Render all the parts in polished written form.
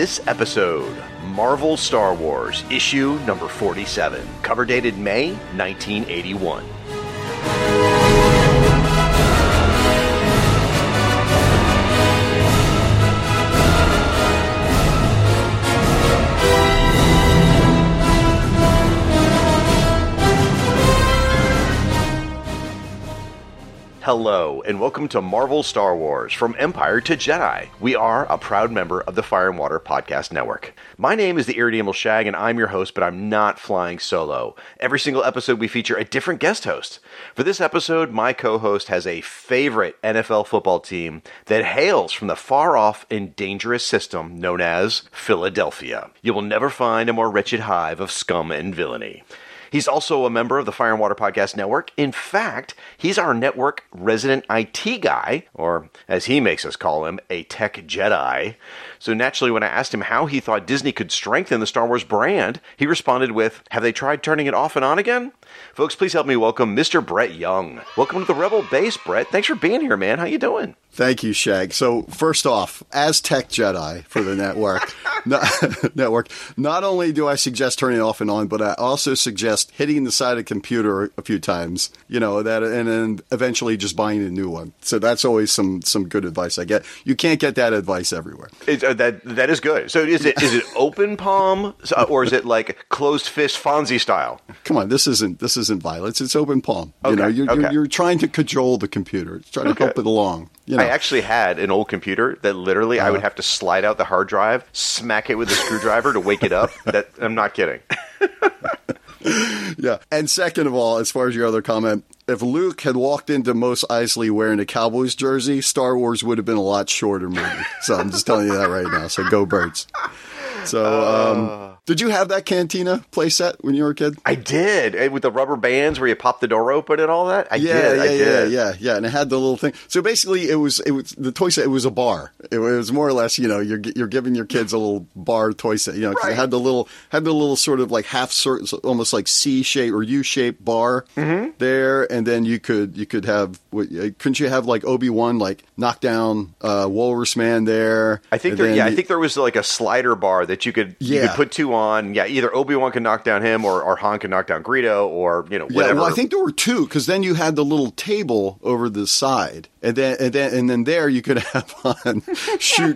this episode, Marvel Star Wars, issue number 47, cover dated May 1981. Hello, and welcome to Marvel Star Wars, From Empire to Jedi. We are a proud member of the Fire and Water Podcast Network. My name is the Irredeemable Shag, and I'm your host, but I'm not flying solo. Every single episode, we feature a different guest host. For this episode, my co-host has a favorite NFL football team that hails from the far-off and dangerous system known as Philadelphia. You will never find a more wretched hive of scum and villainy. He's also a member of the Fire and Water Podcast Network. In fact, he's our network resident IT guy, or as he makes us call him, a tech Jedi. So naturally, when I asked him how he thought Disney could strengthen the Star Wars brand, he responded with, "Have they tried turning it off and on again?" Folks, please help me welcome Mr. Brett Young. Welcome to the Rebel Base, Brett. Thanks for being here, man. How you doing? Thank you, Shag. So first off, as tech Jedi for the network, not only do I suggest turning it off and on, but I also suggest hitting the side of the computer a few times, and then eventually just buying a new one. So that's always some good advice I get. You can't get that advice everywhere. That is good. So is it open palm or is it like closed fist Fonzie style? Come on, this isn't violence. It's open palm. Okay, You're trying to cajole the computer, trying to help it along. I actually had an old computer that literally I would have to slide out the hard drive, smack it with a screwdriver to wake it up. I'm not kidding. Yeah. And second of all, as far as your other comment, if Luke had walked into Mos Eisley wearing a Cowboys jersey, Star Wars would have been a lot shorter movie. So I'm just telling you that right now. So go Birds. So, did you have that Cantina playset when you were a kid? I did. With the rubber bands where you pop the door open and all that? I did. Yeah. And it had the little thing. So basically it was the toy set. It was a bar. It was more or less, you're giving your kids a little bar toy set, because right. It had the little sort of like half circle, almost like C-shaped or U-shaped bar there. And then you could have, couldn't you have like Obi-Wan, like knock down, Walrus Man there? I think there was like a slider bar that you could put two on. Yeah, either Obi-Wan could knock down him or Han could knock down Greedo or, whatever. Yeah, well, I think there were two because then you had the little table over the side. And then there you could have Han shoot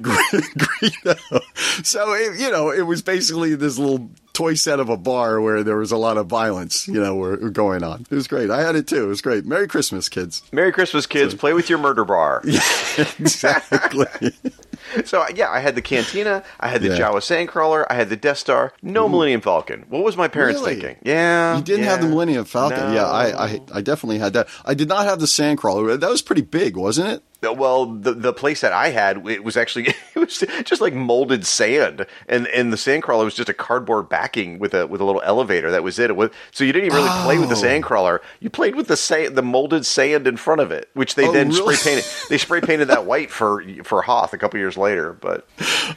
Greedo. So, it was basically this little toy set of a bar where there was a lot of violence, going on. It was great. I had it too. It was great. Merry Christmas, kids. Merry Christmas, kids. Play with your murder bar. Yeah, exactly. So, yeah, I had the Cantina, I had the Jawa Sandcrawler, I had the Death Star, no Millennium Falcon. What was my parents thinking? Yeah. You didn't have the Millennium Falcon? No. Yeah, I definitely had that. I did not have the Sandcrawler. That was pretty big, wasn't it? Well, the place that I had, it was just like molded sand, and the Sandcrawler was just a cardboard backing with a little elevator. That was it. So you didn't even really play with the Sandcrawler. You played with the molded sand in front of it, which they then really? spray painted. They spray painted that white for Hoth a couple years later. But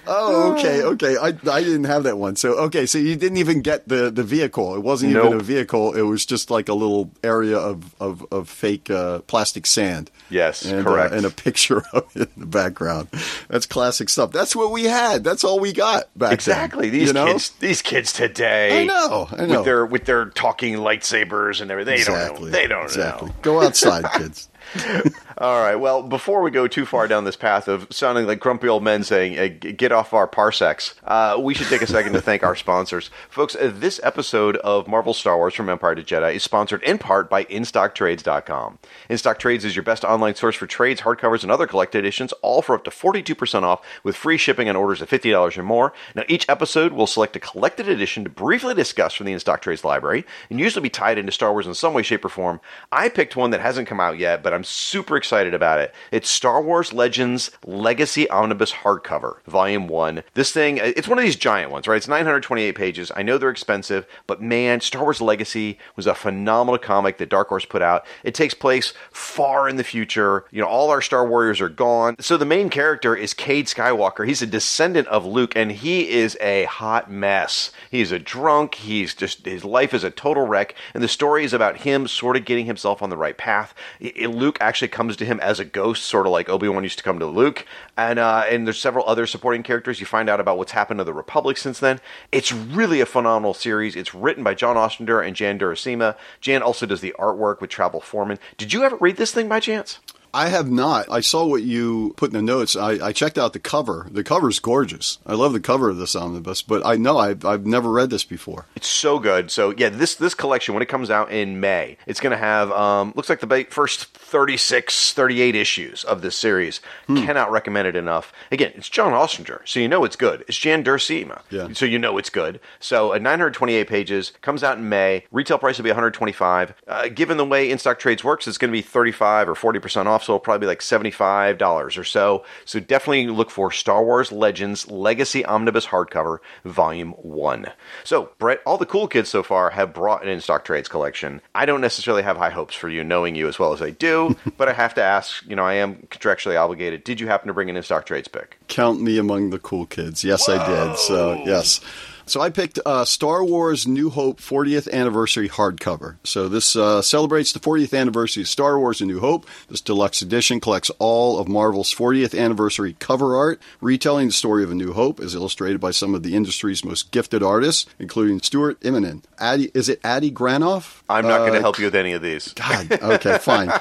okay. I didn't have that one. So you didn't even get the vehicle. It wasn't even a vehicle. It was just like a little area of fake plastic sand. Yes, correct. And a picture of it in the background. That's classic stuff. That's what we had. That's all we got back exactly. then. These kids today. I know. With their talking lightsabers and everything. They don't know. Go outside, kids. All right. Well, before we go too far down this path of sounding like grumpy old men saying, get off our parsecs, we should take a second to thank our sponsors. Folks, this episode of Marvel Star Wars From Empire to Jedi is sponsored in part by InStockTrades.com. InStock Trades is your best online source for trades, hardcovers, and other collected editions, all for up to 42% off with free shipping on orders of $50 or more. Now, each episode will select a collected edition to briefly discuss from the InStock Trades library and usually be tied into Star Wars in some way, shape, or form. I picked one that hasn't come out yet, but I'm super excited about it. It's Star Wars Legends Legacy Omnibus Hardcover, Volume 1. This thing, it's one of these giant ones, right? It's 928 pages. I know they're expensive, but man, Star Wars Legacy was a phenomenal comic that Dark Horse put out. It takes place far in the future. All our Star Warriors are gone. So the main character is Cade Skywalker. He's a descendant of Luke, and he is a hot mess. He's a drunk. His life is a total wreck, and the story is about him sort of getting himself on the right path. Luke actually comes to him as a ghost, sort of like Obi-Wan used to come to Luke. And there's several other supporting characters. You find out about what's happened to the Republic since then. It's really a phenomenal series. It's written by John Ostrander and Jan Durasima. Jan also does the artwork with Travel Foreman. Did you ever read this thing by chance? I have not. I saw what you put in the notes. I checked out the cover. The cover's gorgeous. I love the cover of this omnibus, but I know I've never read this before. It's so good. So yeah, this collection, when it comes out in May, it's going to have, looks like the first 36, 38 issues of this series. Cannot recommend it enough. Again, it's John Ostrander, so you know it's good. It's Jan Durasima, so you know it's good. So 928 pages, comes out in May. Retail price will be $125. Given the way In-Stock Trades works, it's going to be 35 or 40% off. So it'll probably be like $75 or so. So definitely look for Star Wars Legends Legacy Omnibus Hardcover, Volume 1. So, Brett, all the cool kids so far have brought an In-Stock Trades collection. I don't necessarily have high hopes for you, knowing you as well as I do, but I have to ask, I am contractually obligated. Did you happen to bring an In-Stock Trades pick? Count me among the cool kids. Yes, I did. So, yes. So I picked Star Wars New Hope 40th Anniversary Hardcover. So this celebrates the 40th anniversary of Star Wars A New Hope. This deluxe edition collects all of Marvel's 40th anniversary cover art, retelling the story of A New Hope as illustrated by some of the industry's most gifted artists, including Stuart Immonen. Is it Adi Granoff? I'm not going to help you with any of these. God, okay, fine.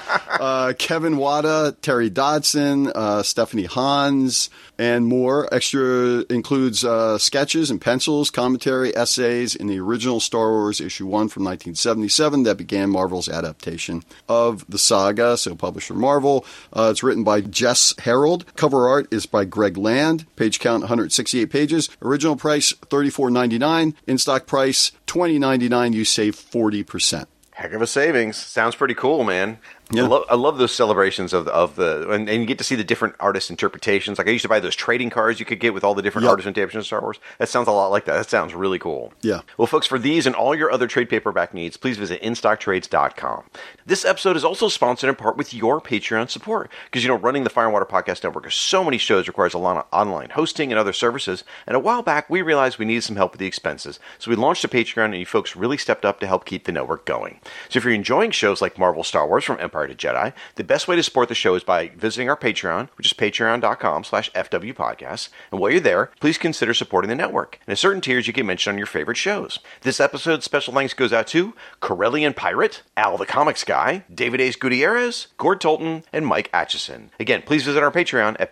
Kevin Wada, Terry Dodson, Stephanie Hans, and more. Extra includes sketches and pencils, commentary, essays in the original Star Wars issue 1 from 1977 that began Marvel's adaptation of the saga, so publisher Marvel. It's written by Jess Harold. Cover art is by Greg Land. Page count 168 pages. Original price $34.99. In-stock price $20.99. You save 40%. Heck of a savings. Sounds pretty cool, man. Yeah. I love those celebrations of the and you get to see the different artist interpretations. Like I used to buy those trading cards you could get with all the different artist interpretations of Star Wars. That sounds a lot like that. That sounds really cool. Yeah. Well, folks, for these and all your other trade paperback needs, please visit InStockTrades.com. This episode is also sponsored in part with your Patreon support because running the Fire and Water Podcast Network of so many shows requires a lot of online hosting and other services. And a while back, we realized we needed some help with the expenses, so we launched a Patreon, and you folks really stepped up to help keep the network going. So if you're enjoying shows like Marvel Star Wars from Empire to Jedi, the best way to support the show is by visiting our Patreon, which is patreon.com/FWPodcast. And while you're there, please consider supporting the network. And at certain tiers, you get mentioned on your favorite shows. This episode's special thanks goes out to Corellian Pirate, Al the Comics Guy, David Ace Gutierrez, Gord Tolton, and Mike Atchison. Again, please visit our Patreon at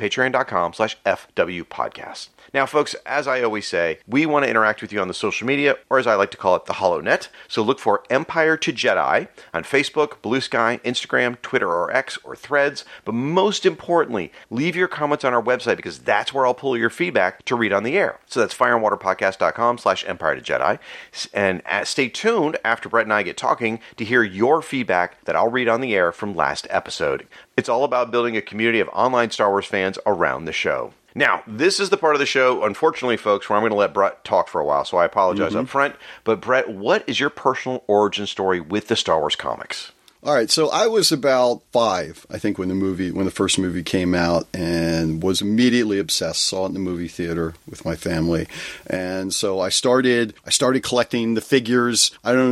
patreon.com/FWPodcast. Now, folks, as I always say, we want to interact with you on the social media, or as I like to call it, the HoloNet. So look for Empire to Jedi on Facebook, Blue Sky, Instagram, Twitter or X, or Threads. But most importantly, leave your comments on our website because that's where I'll pull your feedback to read on the air. So that's fireandwaterpodcast.com/Empire to Jedi. And stay tuned after Brett and I get talking to hear your feedback that I'll read on the air from last episode. It's all about building a community of online Star Wars fans around the show. Now, this is the part of the show, unfortunately, folks, where I'm going to let Brett talk for a while, so I apologize up front. But, Brett, what is your personal origin story with the Star Wars comics? All right, so I was about 5, I think, when the first movie came out, and was immediately obsessed. Saw it in the movie theater with my family, and so I started collecting the figures.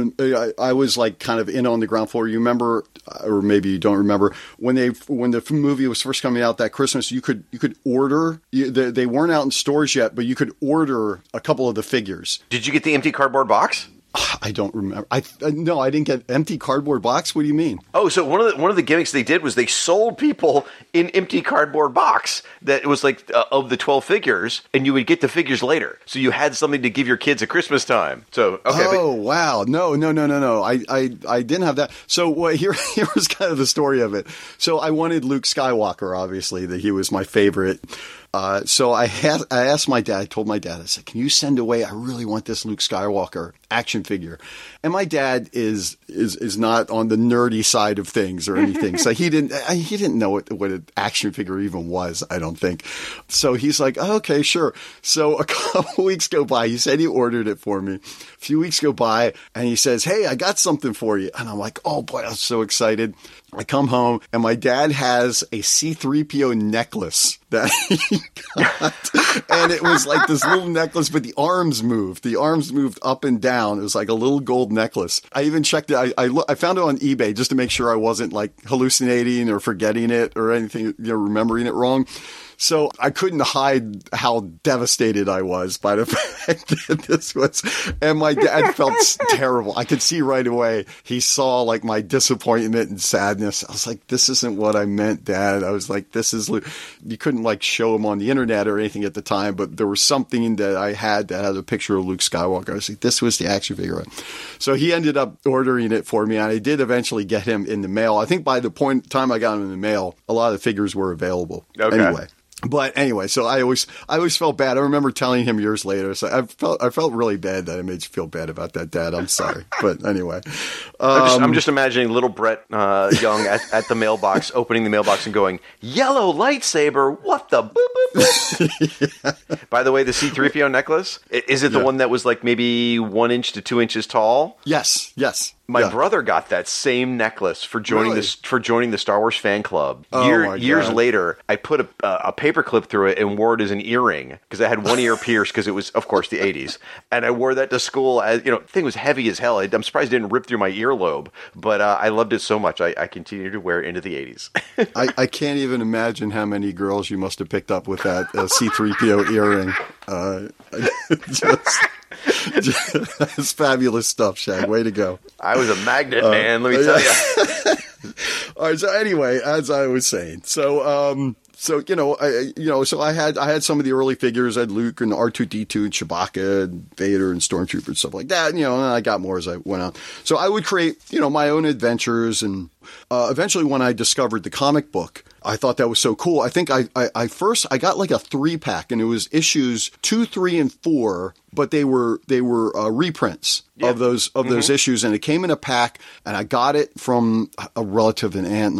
I was like kind of in on the ground floor. You remember, or maybe you don't remember, when the movie was first coming out that Christmas, you could order. They weren't out in stores yet, but you could order a couple of the figures. Did you get the empty cardboard box? I don't remember. No, I didn't get empty cardboard box. What do you mean? Oh, so one of the gimmicks they did was they sold people an empty cardboard box that was like of the 12 figures, and you would get the figures later. So you had something to give your kids at Christmas time. So okay. Oh wow, no. I didn't have that. So here was kind of the story of it. So I wanted Luke Skywalker, obviously, that he was my favorite. So I asked my dad, I told my dad, I said, can you send away, I really want this Luke Skywalker action figure. And my dad is not on the nerdy side of things or anything. So he didn't know what an action figure even was, I don't think. So he's like, oh, okay, sure. So a couple weeks go by. He said he ordered it for me. A few weeks go by and he says, hey, I got something for you. And I'm like, oh boy, I'm so excited. I come home and my dad has a C-3PO necklace that he got. And it was like this little necklace, but the arms moved. The arms moved up and down. It was like a little gold necklace. I even checked it. I found it on eBay just to make sure I wasn't like hallucinating or forgetting it or anything, remembering it wrong. So I couldn't hide how devastated I was by the fact that this was, and my dad felt terrible. I could see right away. He saw like my disappointment and sadness. I was like, this isn't what I meant, Dad. I was like, you couldn't like show him on the internet or anything at the time, but there was something that I had that had a picture of Luke Skywalker. I was like, this was the action figure. So he ended up ordering it for me, and I did eventually get him in the mail. I think by the time I got him in the mail, a lot of the figures were available. Okay. Anyway. But anyway, so I always felt bad. I remember telling him years later. So I felt really bad that I made you feel bad about that, Dad. I'm sorry. But anyway, I'm just imagining little Brett Young at the mailbox, opening the mailbox and going, "Yellow lightsaber, what the boop boop boop." Yeah. By the way, the C-3PO necklace, is it the one that was like maybe 1 inch to 2 inches tall? Yes. My brother got that same necklace for joining the Star Wars fan club. Years later, I put a paper clip through it and wore it as an earring because I had one ear pierced because it was, of course, the 80s. And I wore that to school. As the thing was heavy as hell. I'm surprised it didn't rip through my earlobe, but I loved it so much. I continued to wear it into the 80s. I can't even imagine how many girls you must have picked up with that C-3PO earring. That's fabulous stuff, Shag. Way to go. I was a magnet, man. Let me tell you. All right. So anyway, as I was saying, so I had some of the early figures. I had Luke and R2-D2 and Chewbacca and Vader and Stormtrooper and stuff like that. And I got more as I went on. So I would create, my own adventures. And eventually when I discovered the comic book, I thought that was so cool. I think I got like a 3-pack, and it was issues 2, 3, and 4, but they were reprints of those issues, and it came in a pack. And I got it from a relative, an aunt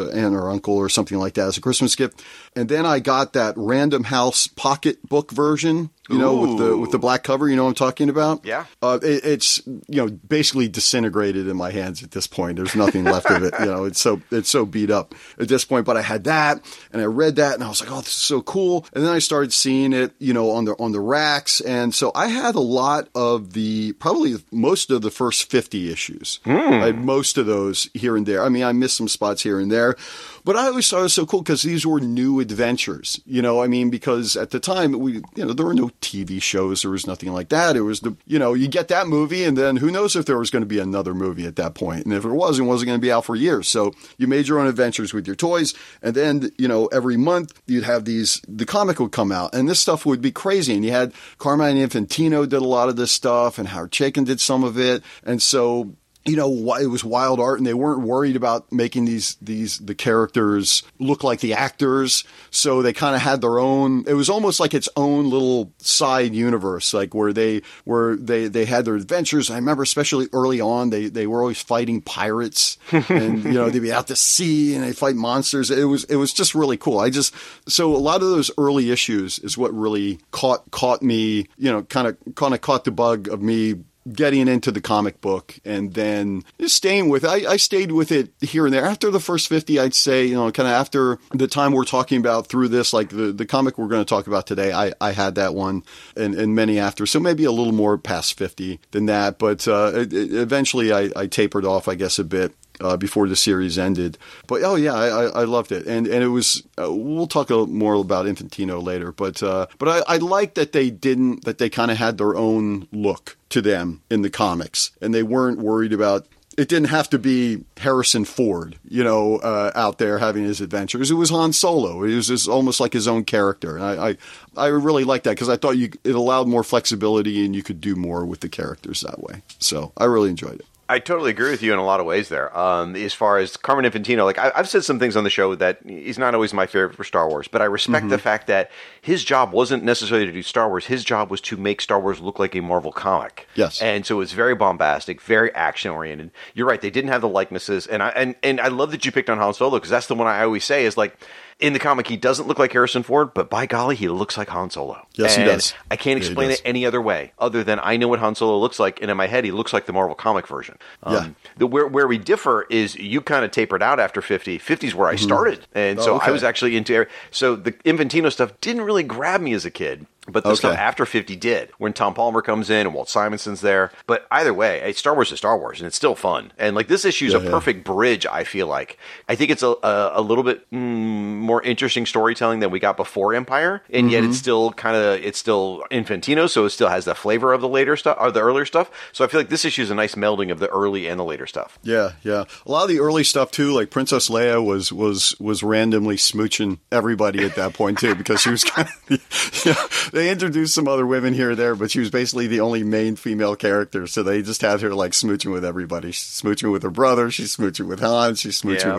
or uncle or something like that, as a Christmas gift. And then I got that Random House pocket book version, with the black cover. You know what I'm talking about? Yeah. It's basically disintegrated in my hands at this point. There's nothing left of it. It's so beat up at this point. But I had that, and I read that, and I was like, oh, this is so cool. And then I started seeing it, on the racks, and so I had a lot of probably most of the first 50 issues. I had most of those here and there. I mean, I missed some spots here and there, but I always thought it was so cool because these were new adventures. Because at the time there were no TV shows, there was nothing like that. It was you get that movie, and then who knows if there was going to be another movie at that point, and if it wasn't going to be out for years. So you made your own adventures with your toys, and then every month you'd have the comic would come out, and this stuff would be crazy. And you had Carmine Infantino did a lot of this stuff, and Howard Chaykin did some of it, and so. It was wild art, and they weren't worried about making the characters look like the actors. So they kind of had their own. It was almost like its own little side universe, like where they had their adventures. I remember, especially early on, they were always fighting pirates, and they'd be out to sea and they fight monsters. It was just really cool. So a lot of those early issues is what really caught me. Kind of caught the bug of me getting into the comic book, and then just staying with it. I stayed with it here and there. After the first 50, I'd say, kind of after the time we're talking about through this, like the comic we're going to talk about today, I had that one and many after. So maybe a little more past 50 than that. But eventually I tapered off, I guess, a bit. Before the series ended. But I loved it. And it was, we'll talk more about Infantino later, but I liked that they kind of had their own look to them in the comics, and they weren't worried about, it didn't have to be Harrison Ford, out there having his adventures. It was Han Solo. It was just almost like his own character. And I really liked that because I thought it allowed more flexibility, and you could do more with the characters that way. So I really enjoyed it. I totally agree with you in a lot of ways there. As far as Carmine Infantino, like I've said some things on the show that he's not always my favorite for Star Wars, but I respect the fact that his job wasn't necessarily to do Star Wars. His job was to make Star Wars look like a Marvel comic. Yes. And so it was very bombastic, very action-oriented. You're right, they didn't have the likenesses. And I love that you picked on Han Solo, because that's the one I always say is like, in the comic, he doesn't look like Harrison Ford, but by golly, he looks like Han Solo. Yes, he does. I can't explain it any other way, other than I know what Han Solo looks like, and in my head, he looks like the Marvel comic version. Where we differ is you kind of tapered out after 50. 50 is where I started, and so I was actually into. So the Infantino stuff didn't really grab me as a kid. but the stuff after 50 did, when Tom Palmer comes in and Walt Simonson's there. But either way, Star Wars is Star Wars, and it's still fun. And like this issue is a perfect bridge, I feel like. I think it's a little bit more interesting storytelling than we got before Empire, and yet it's still Infantino, so it still has the flavor of the later stuff, or the earlier stuff. So I feel like this issue is a nice melding of the early and the later stuff. Yeah. A lot of the early stuff too, like Princess Leia was randomly smooching everybody at that point too, because she was kind of, they introduced some other women here or there, but she was basically the only main female character. So they just had her like smooching with everybody. She's smooching with her brother. She's smooching with Han. She's smooching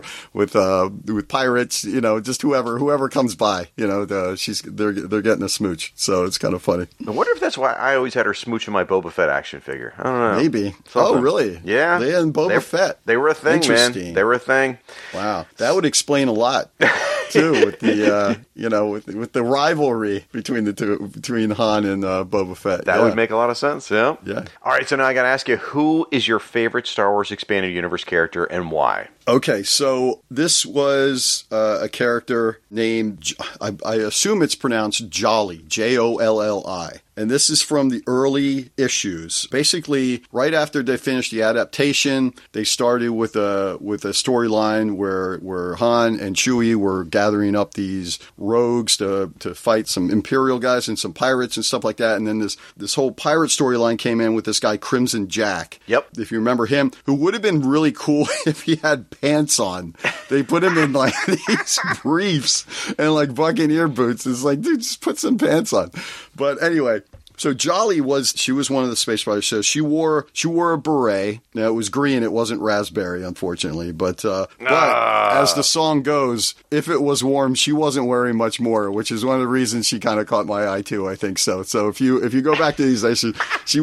with pirates. Just whoever comes by. They're getting a smooch. So it's kind of funny. I wonder if that's why I always had her smooching my Boba Fett action figure. I don't know. Maybe. Something. Oh, really? Yeah. They and Boba Fett. They were a thing, man. They were a thing. Wow, that would explain a lot too, with the with the rivalry between the two, between Han and Boba Fett. That would make a lot of sense. Yeah. Yeah. All right, so now I got to ask you, who is your favorite Star Wars Expanded Universe character and why? Okay, so this was a character named, I assume it's pronounced Jolly, Jolli. And this is from the early issues. Basically, right after they finished the adaptation, they started with a storyline where Han and Chewie were gathering up these rogues to fight some Imperial guys and some pirates and stuff like that. And then this whole pirate storyline came in with this guy Crimson Jack. Yep. If you remember him, who would have been really cool if he had pants on. They put him in like these briefs and like buccaneer boots. It's like, dude, just put some pants on. But anyway, so Jolly was one of the space fighters. So she wore a beret. Now it was green. It wasn't raspberry, unfortunately. But as the song goes, if it was warm, she wasn't wearing much more, which is one of the reasons she kind of caught my eye too. I think so. So if you go back to these issues, she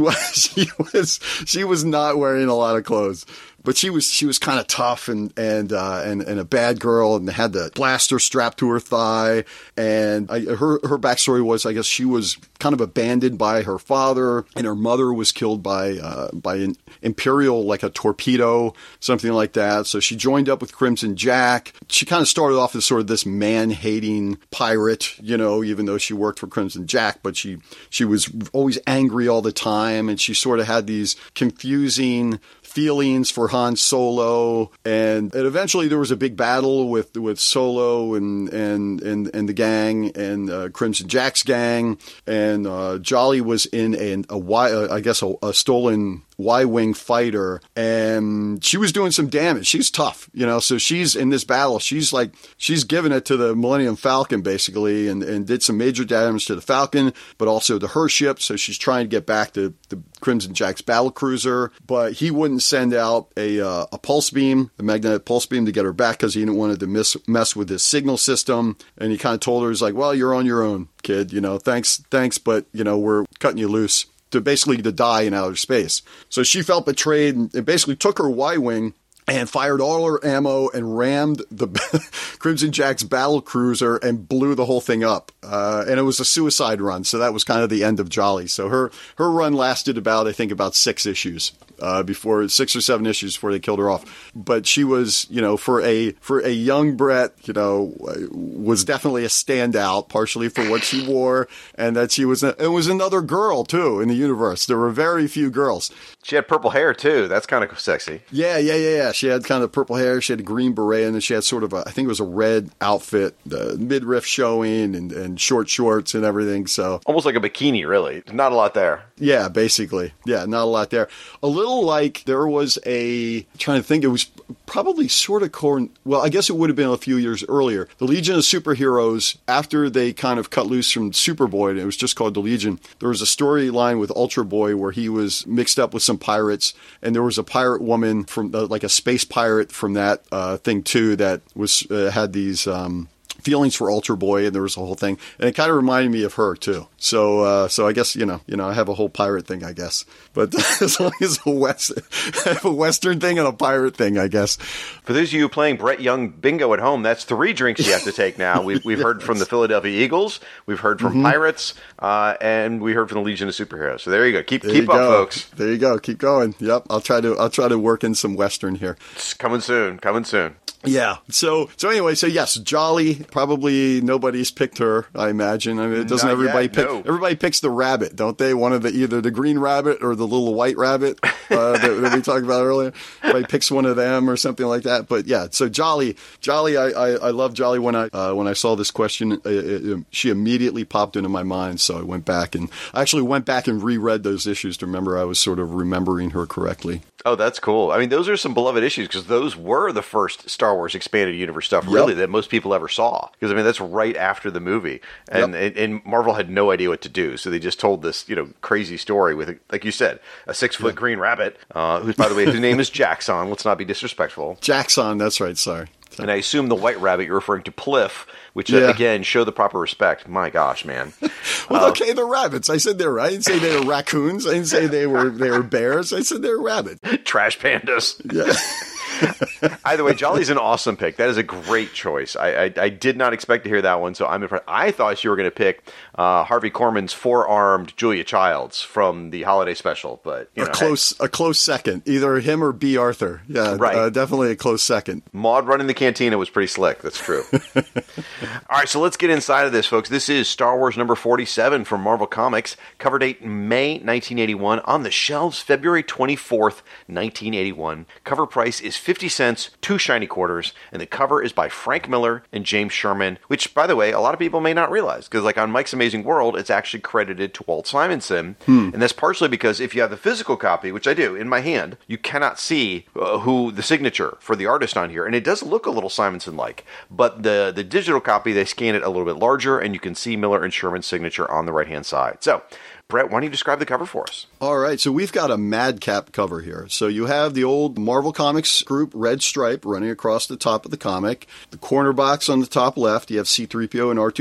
was not wearing a lot of clothes. But she was kind of tough and a bad girl, and had the blaster strapped to her thigh. And her backstory was, I guess, she was kind of abandoned by her father, and her mother was killed by an Imperial, like a torpedo, something like that. So she joined up with Crimson Jack. She kind of started off as sort of this man-hating pirate, even though she worked for Crimson Jack, but she was always angry all the time, and she sort of had these confusing feelings for Han Solo, and eventually there was a big battle with Solo and the gang and Crimson Jack's gang, and Jolly was in a stolen Y-wing fighter, and she was doing some damage. She's tough, so she's in this battle. She's giving it to the Millennium Falcon basically, and did some major damage to the Falcon, but also to her ship. So she's trying to get back to the Crimson Jack's battlecruiser, but he wouldn't send out a pulse beam, the magnetic pulse beam, to get her back because he didn't want to mess with his signal system. And he kind of told her, he's like, well, you're on your own, kid, thanks, but we're cutting you loose to die in outer space. So she felt betrayed and basically took her Y-wing and fired all her ammo and rammed the Crimson Jack's battlecruiser and blew the whole thing up. And it was a suicide run, so that was kind of the end of Jolly. So her run lasted about 6 issues. Before 6 or 7 issues before they killed her off. But she was, for a young Brett, was definitely a standout, partially for what she wore, and that it was another girl too in the universe. There were very few girls. She had purple hair too. That's kind of sexy. Yeah. She had kind of purple hair. She had a green beret, and then she had sort of I think it was a red outfit, midriff showing, and short shorts and everything. So almost like a bikini, really. Not a lot there. Yeah, basically. Yeah, not a lot there. A little like there was trying to think, it was probably sort of well, I guess it would have been a few years earlier. The Legion of Superheroes, after they kind of cut loose from Superboy, and it was just called the Legion, there was a storyline with Ultra Boy where he was mixed up with some pirates, and there was a pirate woman from like a space pirate from that thing too that was had these feelings for Ultra Boy, and there was a whole thing, and it kind of reminded me of her too. So I guess I have a whole pirate thing, I guess. But as long as I have a Western thing and a pirate thing, I guess. For those of you playing Brett Young bingo at home, that's 3 drinks you have to take now. We've heard from the Philadelphia Eagles, we've heard from Pirates, and we heard from the Legion of Superheroes. So there you go. Keep up, folks. There you go. Keep going. Yep. I'll try to work in some Western here. It's coming soon. Yeah. So anyway, so yes, Jolly, probably nobody's picked her, I imagine. I mean, doesn't Not everybody yet, pick? no. Everybody picks the rabbit, don't they? One of either the green rabbit or the little white rabbit that we talked about earlier. Everybody picks one of them or something like that. But yeah, so Jolly, I love Jolly. When I saw this question, she immediately popped into my mind. So I actually went back and reread those issues to remember I was sort of remembering her correctly. Oh, that's cool. I mean, those are some beloved issues because those were the first Star Wars Expanded Universe stuff, really, that most people ever saw. Because, I mean, that's right after the movie. And Marvel had no idea what to do. So they just told this, crazy story with, like you said, a 6-foot green rabbit, who's, by the way, whose name is Jaxon. Let's not be disrespectful. Jaxon, that's right, sorry. And I assume the white rabbit you're referring to Pliff, which, again, show the proper respect. My gosh, man. Well, okay, they're rabbits. I said they're right. I didn't say they were raccoons. I didn't say they were bears. I said they were rabbit. Trash pandas. Yeah. Either way, Jolly's an awesome pick. That is a great choice. I did not expect to hear that one, so I'm impressed. I thought you were going to pick Harvey Korman's four-armed Julia Childs from the holiday special, but a close second, either him or B. Arthur. Yeah, right. Definitely a close second. Maude running the cantina was pretty slick. That's true. All right, so let's get inside of this, folks. This is Star Wars number 47 from Marvel Comics. Cover date May 1981. On the shelves February 24th, 1981. Cover price is 50 cents, 2 shiny quarters, and the cover is by Frank Miller and James Sherman, which, by the way, a lot of people may not realize, because like on Mike's Amazing World, it's actually credited to Walt Simonson, and that's partially because if you have the physical copy, which I do, in my hand, you cannot see who the signature for the artist on here, and it does look a little Simonson-like, but the digital copy, they scan it a little bit larger, and you can see Miller and Sherman's signature on the right-hand side. So, Brett, why don't you describe the cover for us? All right, so we've got a Madcap cover here. So you have the old Marvel Comics group red stripe running across the top of the comic. The corner box on the top left, you have C-3PO and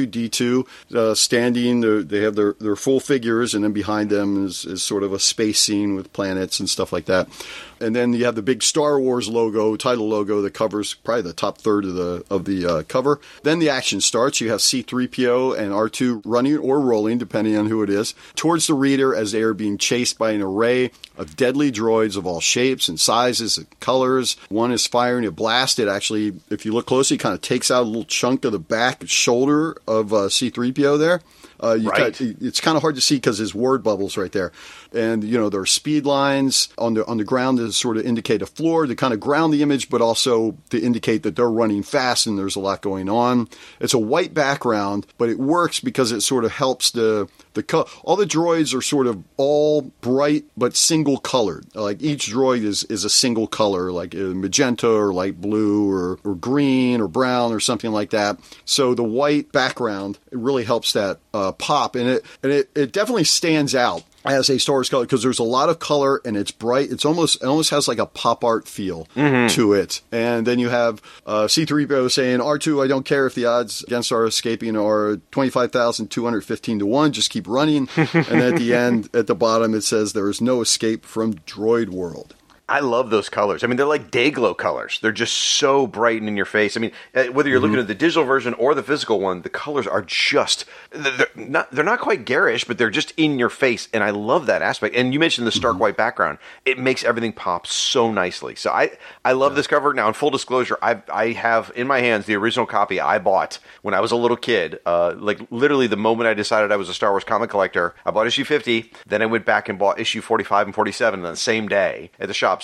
R2-D2 standing. They have their full figures, and then behind them is sort of a space scene with planets and stuff like that. And then you have the big Star Wars logo, title logo, that covers probably the top third of the cover. Then the action starts. You have C-3PO and R2 running or rolling, depending on who it is, towards the reader as they are being chased by an array of deadly droids of all shapes and sizes and colors. One is firing a blast. It actually, if you look closely, kind of takes out a little chunk of the back shoulder of C-3PO there. Right. It's kind of hard to see because his word bubbles right there. And, there are speed lines on the ground to sort of indicate a floor, to kind of ground the image, but also to indicate that they're running fast and there's a lot going on. It's a white background, but it works because it sort of helps the all the droids are sort of all bright but single colored. Like each droid is a single color, like magenta or light blue or green or brown or something like that. So the white background, it really helps that pop, and it definitely stands out as a Star Wars color because there's a lot of color and it's bright. It almost has like a pop art feel to it. And then you have C-3PO saying, R2, I don't care if the odds against our escaping are 25,215 to 1. Just keep running. And at the end, at the bottom, it says there is no escape from Droid World. I love those colors. I mean, they're like day glow colors. They're just so bright and in your face. I mean, whether you're looking at the digital version or the physical one, the colors are just, they're not quite garish, but they're just in your face. And I love that aspect. And you mentioned the stark white background. It makes everything pop so nicely. So I love this cover. Now, in full disclosure, I have in my hands the original copy I bought when I was a little kid. Like literally the moment I decided I was a Star Wars comic collector, I bought issue 50. Then I went back and bought issue 45 and 47 on the same day at the shop.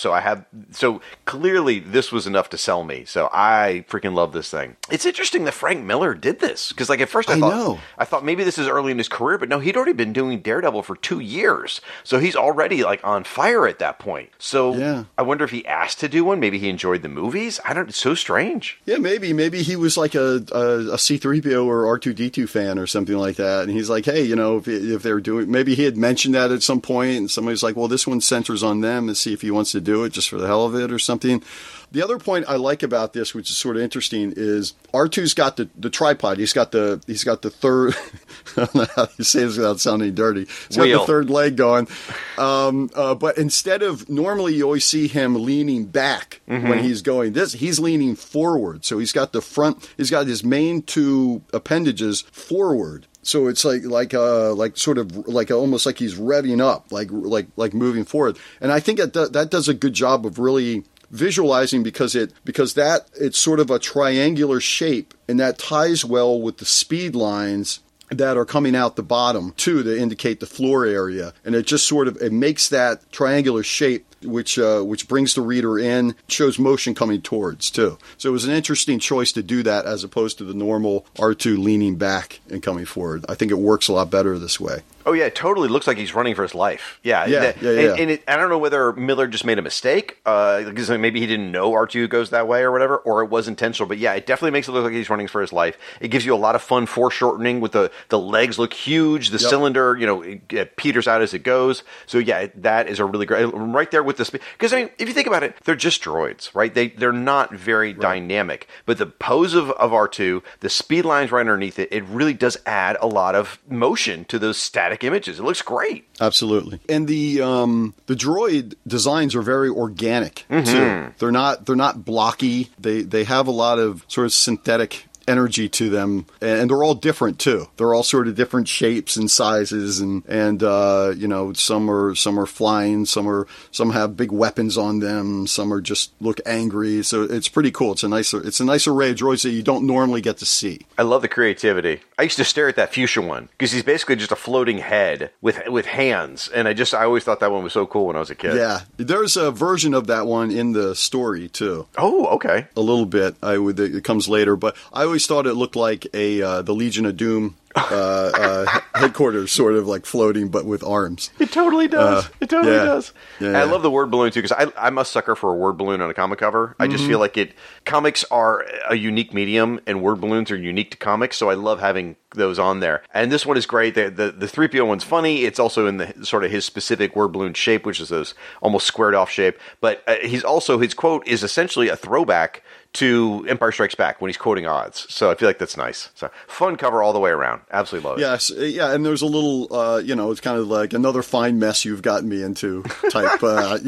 So clearly this was enough to sell me. So I freaking love this thing. It's interesting that Frank Miller did this because, like, at first I thought maybe this is early in his career, but no, he'd already been doing Daredevil for 2 years. So he's already like on fire at that point. So I wonder if he asked to do one. Maybe he enjoyed the movies. It's so strange. Yeah, maybe he was like a C-3PO or R2-D2 fan or something like that. And he's like, hey, if they're doing, maybe he had mentioned that at some point and somebody's like, well, this one centers on them and see if he wants to do it just for the hell of it or something. The other point I like about this, which is sort of interesting, is R2's got the tripod. He's got the third. I don't know how you say this without sounding dirty. He's got the third leg going. But instead of normally, you always see him leaning back when he's going. He's leaning forward. So he's got the front. He's got his main two appendages forward. So it's like sort of like almost like he's revving up, like moving forward. And I think that does a good job of really visualizing because it's sort of a triangular shape, and that ties well with the speed lines that are coming out the bottom too to indicate the floor area, and it just sort of it makes that triangular shape which brings the reader in, shows motion coming towards too. So it was an interesting choice to do that as opposed to the normal R2 leaning back and coming forward. I think it works a lot better this way. Oh, yeah, it totally looks like he's running for his life. Yeah. And I don't know whether Miller just made a mistake, because maybe he didn't know R2 goes that way or whatever, or it was intentional. But yeah, it definitely makes it look like he's running for his life. It gives you a lot of fun foreshortening with the legs look huge, the cylinder, it peters out as it goes. So yeah, that is a really great, right there with the speed. Because I mean, if you think about it, they're just droids, right? They're not very dynamic. But the pose of R2, the speed lines right underneath it, it really does add a lot of motion to those static images. It looks great. Absolutely. And the droid designs are very organic too. They're not blocky. They have a lot of sort of synthetic energy to them, and they're all different too. They're all sort of different shapes and sizes, and some are flying, some have big weapons on them, some are just look angry. So it's pretty cool. It's a nice array of droids that you don't normally get to see. I love the creativity. I used to stare at that fuchsia one because he's basically just a floating head with hands, and I always thought that one was so cool when I was a kid. Yeah, there's a version of that one in the story too. Oh, okay. A little bit. It comes later, but I always thought it looked like the Legion of Doom headquarters, sort of like floating, but with arms. It totally does. It totally does. Yeah. And I love the word balloon too, because I'm a sucker for a word balloon on a comic cover. I just feel like comics are a unique medium, and word balloons are unique to comics. So I love having those on there. And this one is great. The 3PO one's funny. It's also in the sort of his specific word balloon shape, which is those almost squared off shape. But his quote is essentially a throwback to Empire Strikes Back when he's quoting odds. So I feel like that's nice. So fun cover all the way around. Absolutely love it. Yes, yeah, and there's a little, it's kind of like another fine mess you've gotten me into type,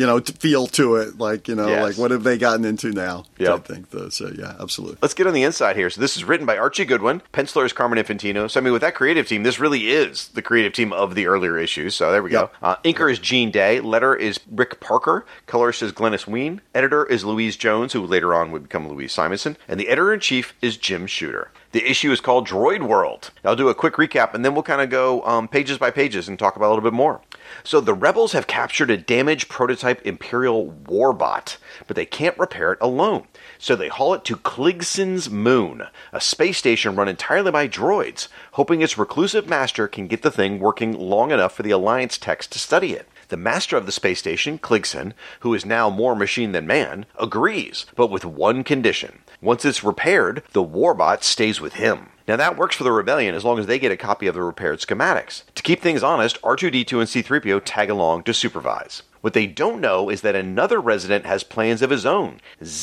feel to it. Like, like what have they gotten into now? Yeah, I think so. Yeah, absolutely. Let's get on the inside here. So this is written by Archie Goodwin. Penciler is Carmen Infantino. So I mean, with that creative team, this really is the creative team of the earlier issues. So there we go. Inker is Gene Day. Letter is Rick Parker. Colorist is Glennis Ween. Editor is Louise Jones, who later on would become Louise Simonson. And the editor-in-chief is Jim Shooter. The issue is called Droid World. I'll do a quick recap, and then we'll kind of go pages by pages and talk about it a little bit more. So the rebels have captured a damaged prototype Imperial warbot, but they can't repair it alone. So they haul it to Kligsen's moon, a space station run entirely by droids, hoping its reclusive master can get the thing working long enough for the Alliance techs to study it. The master of the space station, Kligsen, who is now more machine than man, agrees, but with one condition. Once it's repaired, the warbot stays with him. Now that works for the Rebellion as long as they get a copy of the repaired schematics. To keep things honest, R2-D2 and C-3PO tag along to supervise. What they don't know is that another resident has plans of his own.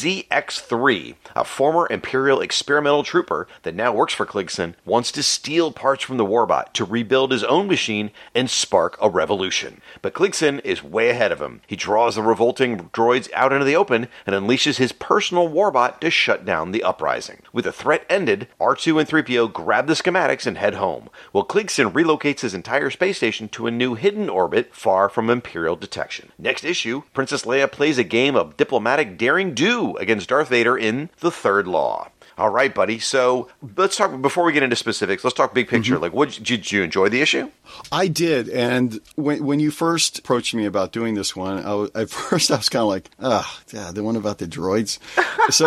ZX-3, a former Imperial experimental trooper that now works for Kligsen, wants to steal parts from the warbot to rebuild his own machine and spark a revolution. But Kligsen is way ahead of him. He draws the revolting droids out into the open and unleashes his personal warbot to shut down the uprising. With the threat ended, R2 and 3PO grab the schematics and head home, while Kligsen relocates his entire space station to a new hidden orbit far from Imperial detection. Next issue, Princess Leia plays a game of diplomatic daring-do against Darth Vader in The Third Law. All right, buddy. So let's talk, before we get into specifics, let's talk big picture. Like, did you enjoy the issue? I did. And when you first approached me about doing this one, at first I was kind of like, the one about the droids. So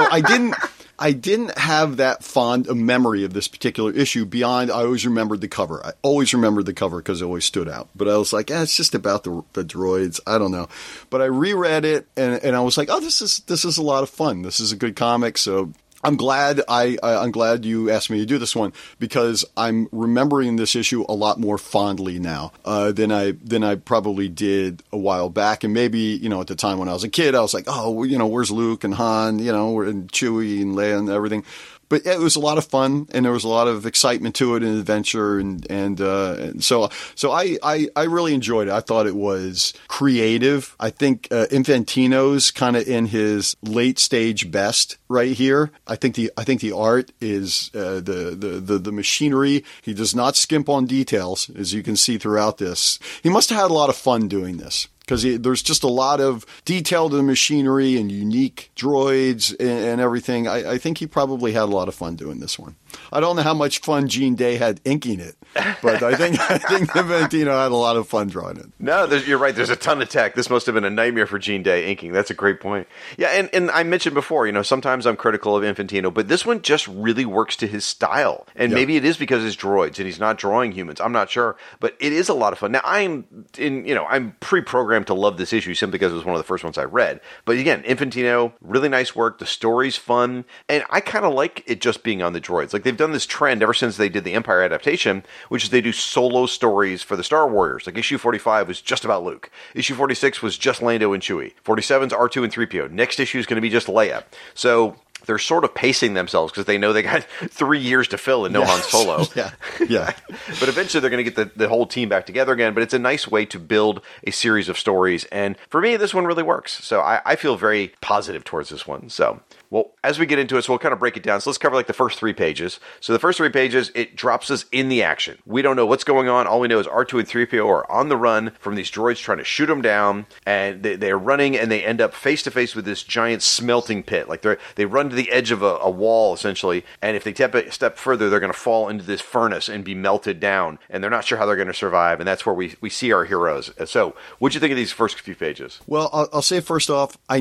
I didn't have that fond a memory of this particular issue beyond I always remembered the cover. I always remembered the cover because it always stood out. But I was like, it's just about the droids. I don't know. But I reread it and I was like, this is a lot of fun. This is a good comic. So I'm glad I'm glad you asked me to do this one because I'm remembering this issue a lot more fondly now than I probably did a while back. And maybe, at the time when I was a kid, I was like, where's Luke and Han, and Chewie and Leia and everything. But it was a lot of fun, and there was a lot of excitement to it and adventure, and so I really enjoyed it. I thought it was creative. I think Infantino's kind of in his late stage best right here. I think the art is the machinery. He does not skimp on details, as you can see throughout this. He must have had a lot of fun doing this. because there's just a lot of detail to the machinery and unique droids and everything. I think he probably had a lot of fun doing this one. I don't know how much fun Gene Day had inking it, but I think Infantino had a lot of fun drawing it. No, you're right. There's a ton of tech. This must have been a nightmare for Gene Day inking. That's a great point. Yeah, and I mentioned before, sometimes I'm critical of Infantino, but this one just really works to his style. And maybe it is because it's droids and he's not drawing humans. I'm not sure, but it is a lot of fun. Now, I'm pre-programmed to love this issue simply because it was one of the first ones I read. But again, Infantino, really nice work. The story's fun, and I kind of like it just being on the droids. Like, they've done this trend ever since they did the Empire adaptation, which is they do solo stories for the Star Warriors. Like, issue 45 was just about Luke. Issue 46 was just Lando and Chewie. 47's R2 and 3PO. Next issue is going to be just Leia. So they're sort of pacing themselves because they know they got 3 years to fill in No Han Solo. Yeah. But eventually they're going to get the whole team back together again. But it's a nice way to build a series of stories. And for me, this one really works. So I feel very positive towards this one. So, well, as we get into it, so we'll kind of break it down. So let's cover like the first 3 pages. So the first 3 pages, it drops us in the action. We don't know what's going on. All we know is R2 and 3PO are on the run from these droids trying to shoot them down. And they're running and they end up face to face with this giant smelting pit. Like they run to the edge of a wall, essentially. And if they step further, they're going to fall into this furnace and be melted down. And they're not sure how they're going to survive. And that's where we see our heroes. So what'd you think of these first few pages? Well, I'll say first off, I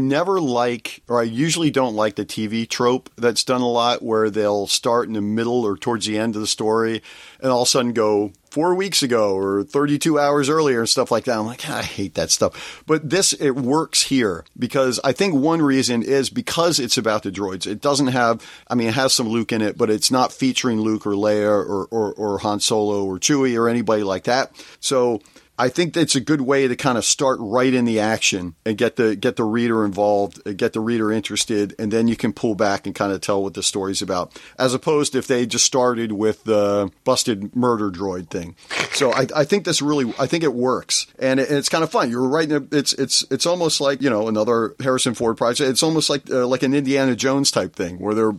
usually don't like the TV trope that's done a lot where they'll start in the middle or towards the end of the story and all of a sudden go 4 weeks ago or 32 hours earlier and stuff like that. I'm like, I hate that stuff. But it works here because I think one reason is because it's about the droids. It doesn't have, it has some Luke in it, but it's not featuring Luke or Leia or Han Solo or Chewie or anybody like that. So I think that's a good way to kind of start right in the action and get the reader involved, get the reader interested, and then you can pull back and kind of tell what the story's about, as opposed to if they just started with the busted murder droid thing. So I think it works, and it's kind of fun. You're right. It's almost like another Harrison Ford project. It's almost like an Indiana Jones type thing where they're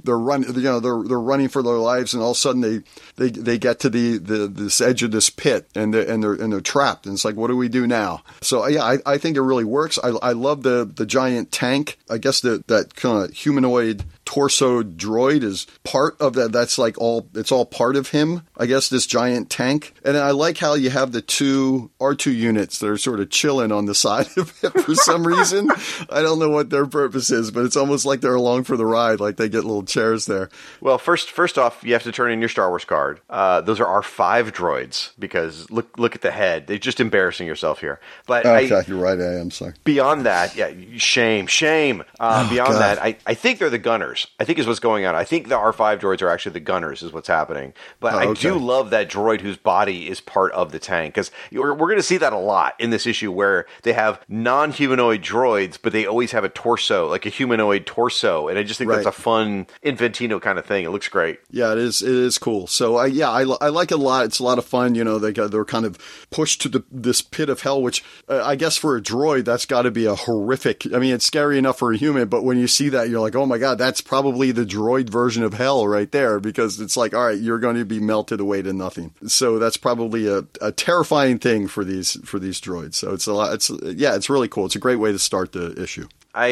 running for their lives, and all of a sudden they get to this edge of this pit and they're trapped. And it's like, what do we do now? So yeah, I think it really works. I love the giant tank. I guess that kind of humanoid torso droid is part of that. That's like it's all part of him, I guess, this giant tank. And I like how you have the 2 R2 units that are sort of chilling on the side of it for some reason. I don't know what their purpose is, but it's almost like they're along for the ride, like they get little chairs there. Well, first off, you have to turn in your Star Wars card. Those are R5 droids because look at the head. They're just embarrassing yourself here. But okay, you're right. I am sorry. Beyond that, yeah, shame. Beyond God. that, I think they're the gunners. I think is what's going on. I think the R5 droids are actually the gunners is what's happening. But I do love that droid whose body is part of the tank because we're going to see that a lot in this issue where they have non-humanoid droids, but they always have a torso, like a humanoid torso. And I just think that's a fun Infantino kind of thing. It looks great. Yeah, it is. It is cool. So I like it a lot. It's a lot of fun. They're kind of pushed to this pit of hell, which I guess for a droid, that's got to be a horrific. It's scary enough for a human, but when you see that, you're like, oh my God, that's probably the droid version of hell right there, because it's like, all right, you're going to be melted away to nothing. So that's probably a terrifying thing for these droids. So it's a lot. It's really cool. It's a great way to start the issue.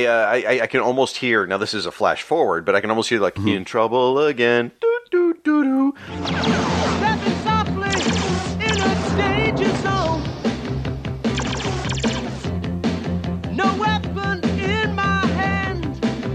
I can almost hear, now this is a flash forward, but I can almost hear like, in trouble again. Doo, doo, doo, doo. Stepping softly in a danger zone. No weapon in my hand.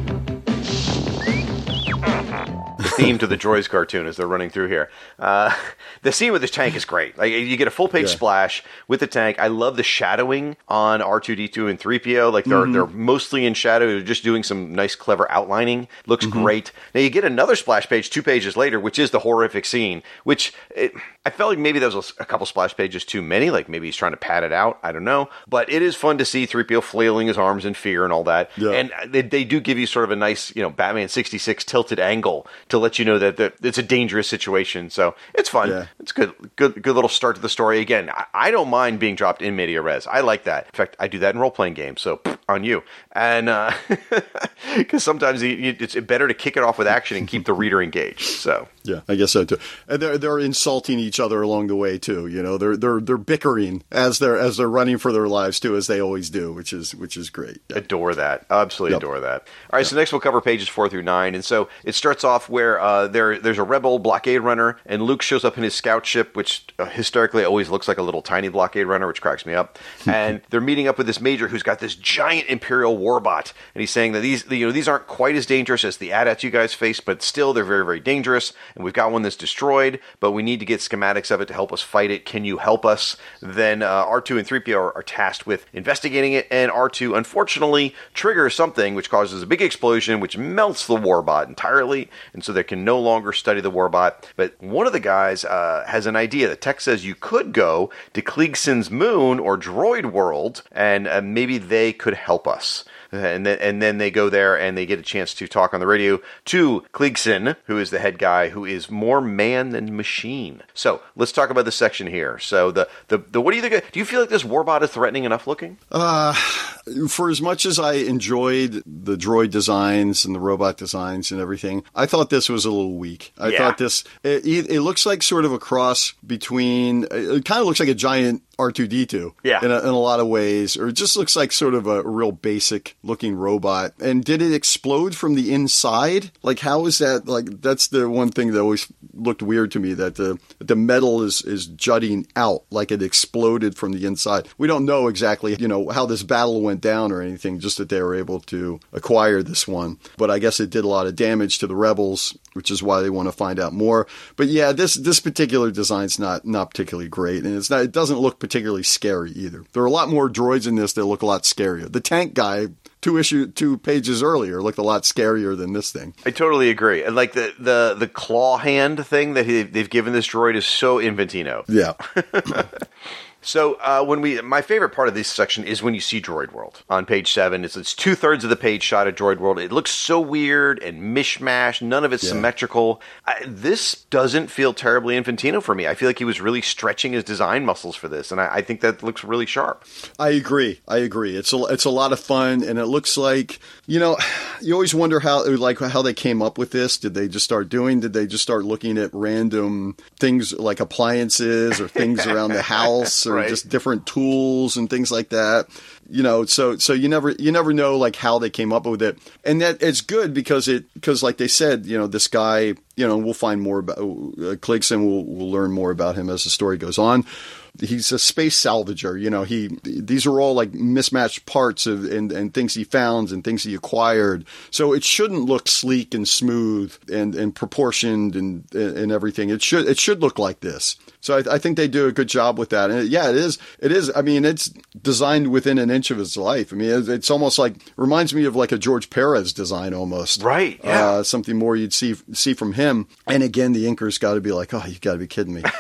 The theme to the Droids cartoon as they're running through here. The scene with this tank is great. Like, you get a full page splash with the tank. I love the shadowing on R2-D2 and 3PO. Like they're mostly in shadow. They're just doing some nice, clever outlining. Looks great. Now you get another splash page 2 pages later, which is the horrific scene. Which I felt like maybe that was a couple splash pages too many. Like maybe he's trying to pad it out. I don't know. But it is fun to see 3PO flailing his arms in fear and all that. Yeah. And they do give you sort of a nice, Batman 66 tilted angle to let you know that it's a dangerous situation. So it's fun. Yeah. It's good little start to the story. Again, I don't mind being dropped in media res. I like that. In fact, I do that in role-playing games, so on you. And because sometimes it's better to kick it off with action and keep the reader engaged. So Yeah, I guess so too. And they're insulting each other along the way too. You know, they're bickering as they're running for their lives too, as they always do, which is great. Yeah. Adore that. Absolutely adore that. All right, so next we'll cover pages 4 through 9. And so it starts off where there's a rebel blockade runner, and Luke shows up in his scout ship, which hysterically always looks like a little tiny blockade runner, which cracks me up. And they're meeting up with this major who's got this giant Imperial warbot, and he's saying that these aren't quite as dangerous as the AT-ATs you guys face, but still they're very, very dangerous. And we've got one that's destroyed, but we need to get schematics of it to help us fight it. Can you help us? Then R2 and 3PO are tasked with investigating it, and R2 unfortunately triggers something which causes a big explosion, which melts the warbot entirely, and so they can no longer study the warbot. But one of the guys has an idea. The tech says you could go to Kleegsin's moon or droid world, and maybe they could help us. And then they go there and they get a chance to talk on the radio to Kleegsin, who is the head guy, who is more man than machine. So let's talk about this section here. So the what do you think? Do you feel like this warbot is threatening enough looking? For as much as I enjoyed the droid designs and the robot designs and everything, I thought this was a little weak. I thought this it looks like sort of a cross between. It kind of looks like a giant R2-D2 in a lot of ways, or it just looks like sort of a real basic looking robot. And did it explode from the inside? Like, how is that? Like, that's the one thing that always looked weird to me, that the metal is jutting out like it exploded from the inside. We don't know exactly, how this battle went down or anything, just that they were able to acquire this one. But I guess it did a lot of damage to the rebels, which is why they want to find out more. But yeah, this particular design's not particularly great, and it doesn't look particularly scary either. There are a lot more droids in this that look a lot scarier. The tank guy, two pages earlier, looked a lot scarier than this thing. I totally agree. And like the claw hand thing that they've given this droid is so Inventino. Yeah. So my favorite part of this section is when you see Droid World on page 7. It's 2/3 of the page shot of Droid World. It looks so weird and mishmash. None of it's symmetrical. This doesn't feel terribly Infantino for me. I feel like he was really stretching his design muscles for this, and I think that looks really sharp. I agree. It's a lot of fun, and it looks like, you always wonder how they came up with this. Did they just start looking at random things like appliances or things around the house? Or just different tools and things like that, So you never know like how they came up with it, and that it's good because like they said, this guy, we'll find more about Kleegsin. We'll learn more about him as the story goes on. He's a space salvager. These are all like mismatched parts and things he found and things he acquired. So it shouldn't look sleek and smooth and proportioned and everything. It should look like this. So I think they do a good job with that. And it is. I mean, it's designed within an inch of its life. I mean, it's almost like, reminds me of like a George Perez design almost. Right. Yeah. Something more you'd see from him. And again, the inker's got to be like, oh, you got to be kidding me.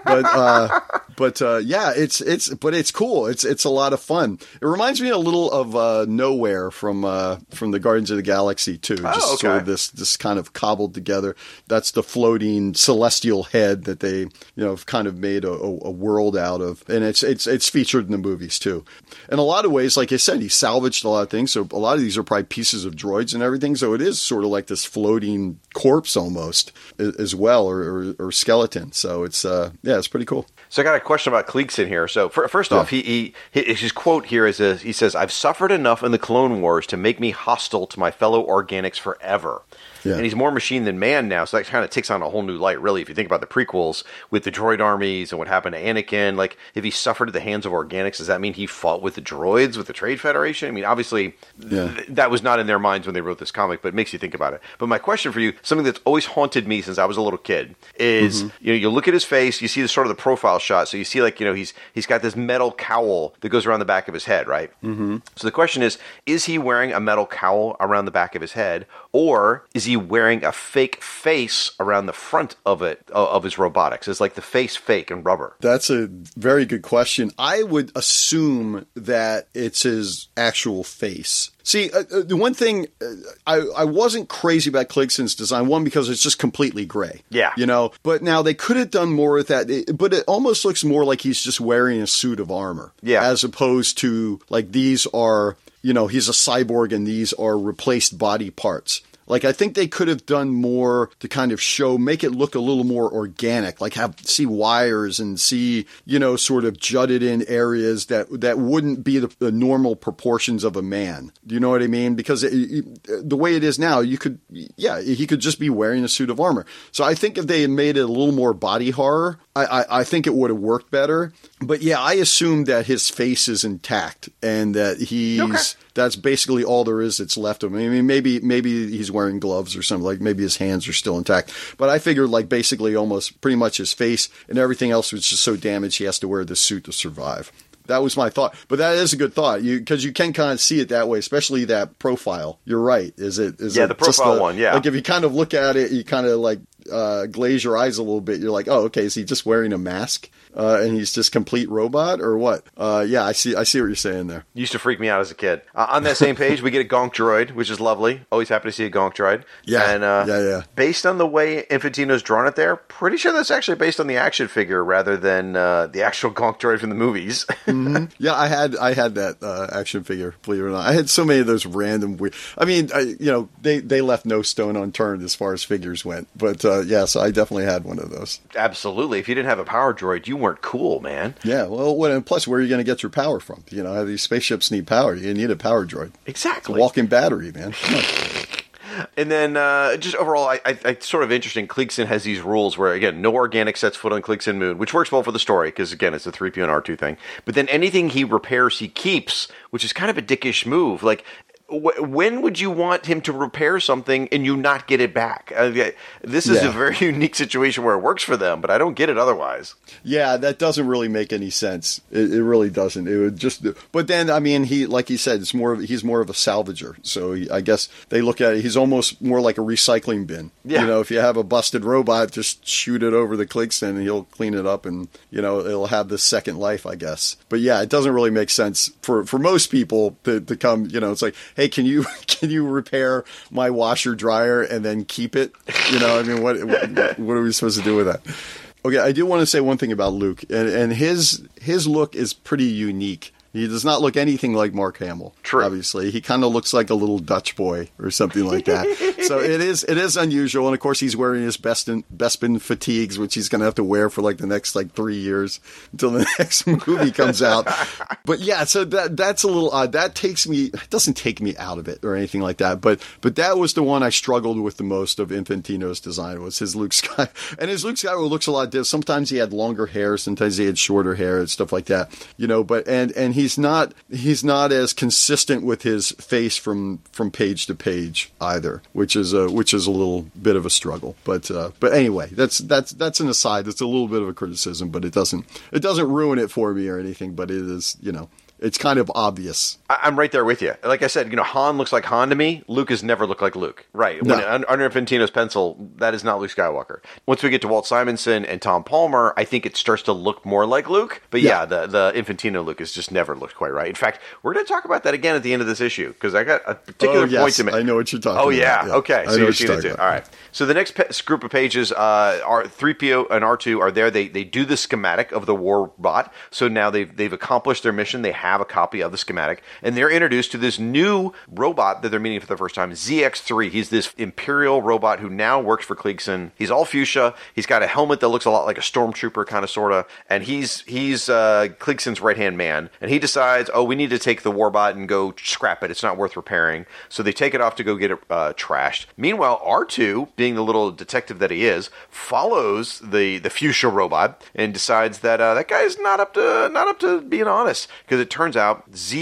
But it's cool. It's a lot of fun. It reminds me a little of Nowhere from the Guardians of the Galaxy too. Just sort of this kind of cobbled together. That's the floating celestial head that they kind of made a world out of, and it's featured in the movies too. In a lot of ways, like I said, he salvaged a lot of things. So a lot of these are probably pieces of droids and everything. So it is sort of like this floating corpse almost as well, or skeleton. So it's pretty cool. So I got a question about Kleegsin here. So first off, his quote here is he says, "I've suffered enough in the Clone Wars to make me hostile to my fellow organics forever." Yeah. And he's more machine than man now, so that kind of takes on a whole new light, really, if you think about the prequels with the droid armies and what happened to Anakin. Like, if he suffered at the hands of organics, does that mean he fought with the droids, with the Trade Federation? I mean, obviously, that was not in their minds when they wrote this comic, but it makes you think about it. But my question for you, something that's always haunted me since I was a little kid, is, you look at his face, you see the sort of the profile shot, so you see, like, he's got this metal cowl that goes around the back of his head, right? Mm-hmm. So the question is he wearing a metal cowl around the back of his head, or is he wearing a fake face around the front of his robotics? It's like the face fake and rubber. That's a very good question. I would assume that it's his actual face. See, the one thing, I wasn't crazy about Kleegsin's design, one, because it's just completely gray. Yeah. But now they could have done more with that, but it almost looks more like he's just wearing a suit of armor. Yeah. As opposed to, like, these are, he's a cyborg and these are replaced body parts. Like, I think they could have done more to kind of make it look a little more organic, like see wires and see, sort of jutted in areas that wouldn't be the normal proportions of a man. Do you know what I mean? Because the way it is now, he could just be wearing a suit of armor. So I think if they had made it a little more body horror, I think it would have worked better. But yeah, I assume that his face is intact and that that's basically all there is that's left of him. I mean, maybe he's wearing gloves or something, like maybe his hands are still intact. But I figured like basically almost pretty much his face and everything else was just so damaged he has to wear this suit to survive. That was my thought. But that is a good thought because you can kind of see it that way, especially that profile. You're right. Is it the profile one, yeah. Like if you kind of look at it, you kind of like glaze your eyes a little bit. You're like, oh, okay, is he just wearing a mask? And he's just complete robot or what? Yeah, I see what you're saying there. Used to freak me out as a kid. On that same page, we get a Gonk droid, which is lovely. Always happy to see a Gonk droid. Yeah, and, based on the way Infantino's drawn it there, pretty sure that's actually based on the action figure rather than the actual Gonk droid from the movies. Mm-hmm. Yeah, I had that action figure, believe it or not. I had so many of those random weird. I mean, they left no stone unturned as far as figures went. But so I definitely had one of those. Absolutely. If you didn't have a power droid, you weren't cool, man. Yeah, well, and plus, where are you going to get your power from? These spaceships need power. You need a power droid. Exactly. It's a walking battery, man. And then, just overall, I sort of interesting. Kleegson has these rules where, again, no organic sets foot on Kleegson Moon, which works well for the story because, again, it's a 3PO and R2 thing. But then anything he repairs, he keeps, which is kind of a dickish move. Like, when would you want him to repair something and you not get it back? This is a very unique situation where it works for them, but I don't get it otherwise. Yeah, that doesn't really make any sense. It really doesn't. It would just. But then, I mean, like he said, he's more of a salvager. So I guess they look at it. He's almost more like a recycling bin. Yeah. If you have a busted robot, just shoot it over the Kleegson and he'll clean it up, and it'll have this second life, I guess. But yeah, it doesn't really make sense for most people to come. It's like, hey, can you repair my washer dryer and then keep it? I mean, what are we supposed to do with that? Okay, I do want to say one thing about Luke, and his look is pretty unique. He does not look anything like Mark Hamill. True. Obviously, he kind of looks like a little Dutch boy or something like that. So it is unusual, and of course he's wearing his Bespin fatigues, which he's going to have to wear for like the next 3 years until the next movie comes out. But yeah, so that's a little odd. It doesn't take me out of it or anything like that. But that was the one I struggled with the most of Infantino's design, was his Luke Skywalker. And his Luke Skywalker looks a lot different. Sometimes he had longer hair, sometimes he had shorter hair and stuff like that. But and he's not as consistent with his face from page to page either, which is a little bit of a struggle. But anyway, that's an aside. It's a little bit of a criticism, but it doesn't ruin it for me or anything. But it is, it's kind of obvious. I'm right there with you. Like I said, Han looks like Han to me. Luke has never looked like Luke. Right. No. Under Infantino's pencil, that is not Luke Skywalker. Once we get to Walt Simonson and Tom Palmer, I think it starts to look more like Luke. But yeah, the Infantino Luke has just never looked quite right. In fact, we're going to talk about that again at the end of this issue, because I got a particular point to make. I know what you're talking about. Oh, yeah. Okay. So you've seen it too. About. All right. So the next group of pages are 3PO and R2 are there. They do the schematic of the Warbot. So now they've accomplished their mission. They have a copy of the schematic, and they're introduced to this new robot that they're meeting for the first time, ZX3. He's this Imperial robot who now works for Kleegson. He's all fuchsia. He's got a helmet that looks a lot like a stormtrooper, kind of, sort of, and he's Kleegson's right-hand man, and he decides, we need to take the Warbot and go scrap it. It's not worth repairing. So they take it off to go get it trashed. Meanwhile, R2, being the little detective that he is, follows the fuchsia robot and decides that that guy is not up to being honest, because it turns out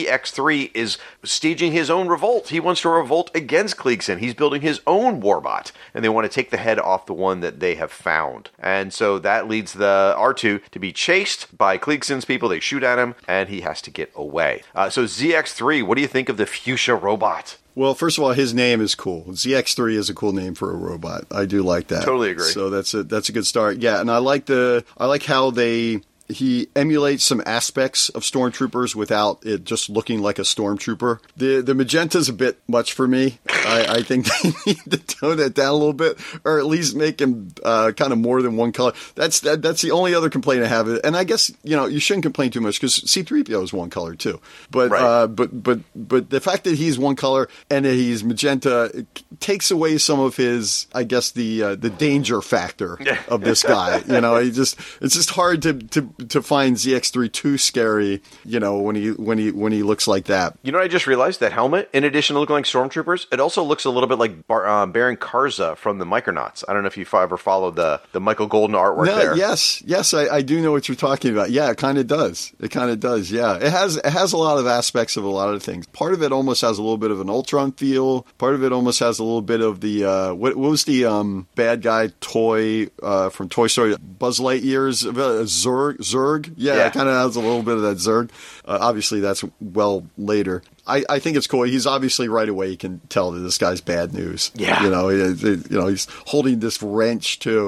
ZX3 is staging his own revolt. He wants to revolt against Kleegson. He's building his own Warbot, and they want to take the head off the one that they have found. And so that leads the R2 to be chased by Kleegson's people. They shoot at him, and he has to get away. So ZX3, what do you think of the fuchsia robot? Well, first of all, his name is cool. ZX3 is a cool name for a robot. I do like that. Totally agree. So that's a good start. Yeah, and I like how he emulates some aspects of stormtroopers without it just looking like a stormtrooper. The magenta's a bit much for me. I think they need to tone that down a little bit, or at least make him kind of more than one color. That's the only other complaint I have. And I guess you shouldn't complain too much because C-3PO is one color too. But right. But the fact that he's one color and that he's magenta takes away some of his, I guess, the danger factor of this guy. It's just hard to find ZX3 too scary. When he looks like that. I just realized that helmet, in addition to looking like stormtroopers, it also looks a little bit like Baron Karza from the Micronauts. I don't know if you've ever followed the Michael Golden artwork there. Yes, I do know what you're talking about. Yeah, it kind of does. Yeah, it has a lot of aspects of a lot of things. Part of it almost has a little bit of an Ultron feel. Part of it almost has a little bit of the what was the bad guy toy from Toy Story? Buzz Lightyear's Zurg. Yeah, it kind of has a little bit of that Zurg. Obviously, that's well later. I think it's cool. He's obviously right away. You can tell that this guy's bad news. Yeah, he's holding this wrench too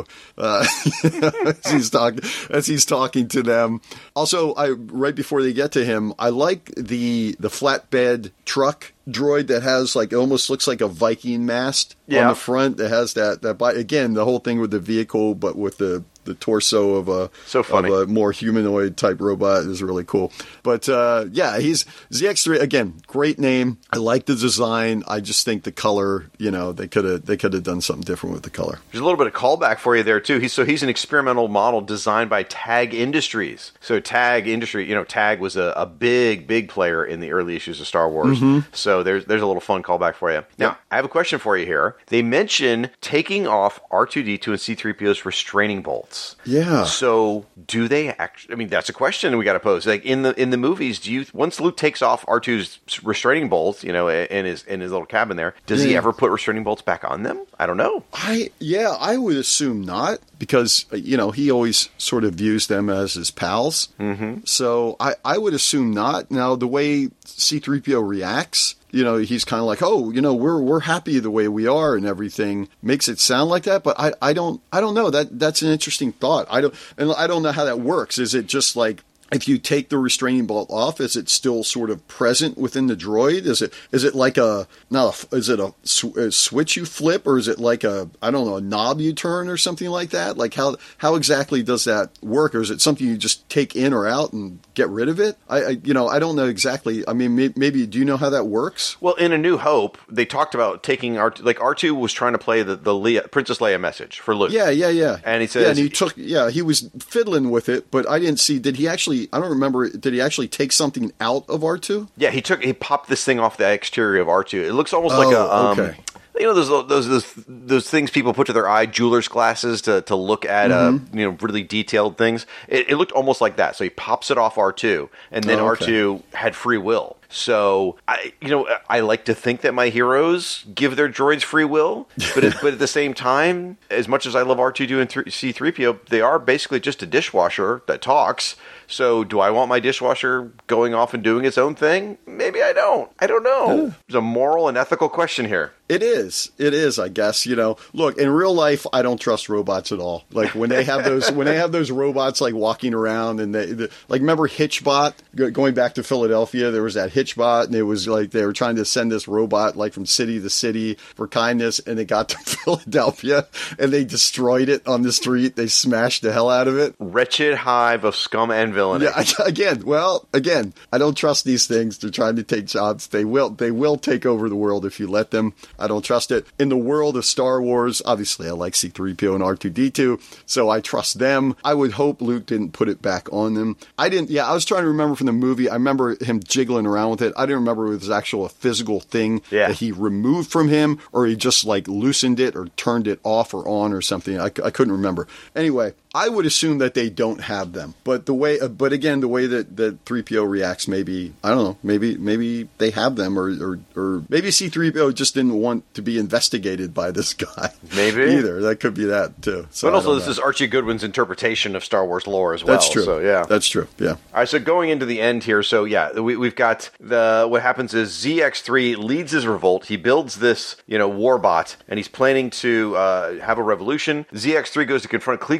as he's talking to them. Also, right before they get to him, I like the flatbed truck droid that has it almost looks like a Viking mast on the front. That has that again, the whole thing with the vehicle, but with the torso of a more humanoid type robot is really cool. But he's ZX3 again. Great name. I like the design. I just think the color. They could have done something different with the color. There's a little bit of callback for you there too. He's an experimental model designed by TAG Industries. So TAG Industry, TAG was a big player in the early issues of Star Wars. Mm-hmm. So there's a little fun callback for you. Now I have a question for you here. They mention taking off R2-D2 and C-3PO's restraining bolts. Yeah. So do they actually? I mean, that's a question we got to pose. Like in the movies, once Luke takes off R2's restraining bolts, in his little cabin there, does he ever put restraining bolts back on them? I don't know. I would assume not, because he always sort of views them as his pals. Mm-hmm. So I would assume not. Now the way C-3PO reacts, he's kind of like, we're happy the way we are and everything, makes it sound like that. But I don't know. That's an interesting thought. I don't know how that works. Is it just like, if you take the restraining bolt off, is it still sort of present within the droid? Is it like a switch you flip, or is it like a knob you turn or something like that? Like how exactly does that work, or is it something you just take in or out and get rid of it? I don't know exactly. I mean, maybe do you know how that works? Well, in A New Hope, they talked about taking R2 was trying to play the Princess Leia message for Luke. Yeah. And he says, he was fiddling with it, but I didn't see. Did he actually? I don't remember. Did he actually take something out of R2? Yeah, he popped this thing off the exterior of R2. It looks almost like a okay. Those things people put to their eye, jeweler's glasses to look at really detailed things. It looked almost like that. So he pops it off R2, and then R2 had free will. So I like to think that my heroes give their droids free will, but at the same time, as much as I love R2-D2 and C-3PO, they are basically just a dishwasher that talks. So do I want my dishwasher going off and doing its own thing? Maybe I don't. I don't know. There's a moral and ethical question here. It is, I guess. Look, in real life, I don't trust robots at all. Like when they have those robots like walking around, and they remember Hitchbot? Going back to Philadelphia, there was that Hitchbot, and it was like they were trying to send this robot like from city to city for kindness, and it got to Philadelphia, and they destroyed it on the street. They smashed the hell out of it. Wretched hive of scum and villainy. Yeah, again, I don't trust these things. They're trying to take jobs. They will take over the world if you let them. I don't trust it. In the world of Star Wars, obviously I like C-3PO and R2-D2, so I trust them. I would hope Luke didn't put it back on them. I was trying to remember from the movie. I remember him jiggling around with it. I didn't remember if it was actual a physical thing that he removed from him, or he just like loosened it or turned it off or on or something. I couldn't remember. Anyway, I would assume that they don't have them, but again, the way that 3PO reacts, maybe, I don't know, maybe they have them, or maybe C-3PO just didn't want to be investigated by this guy. Maybe either that could be that too. So, but also, this is Archie Goodwin's interpretation of Star Wars lore as well. That's true. So yeah, that's true. Yeah. All right. So going into the end here, so yeah, we've got what happens is ZX3 leads his revolt. He builds this warbot, and he's planning to have a revolution. ZX3 goes to confront Kleekson. In fact,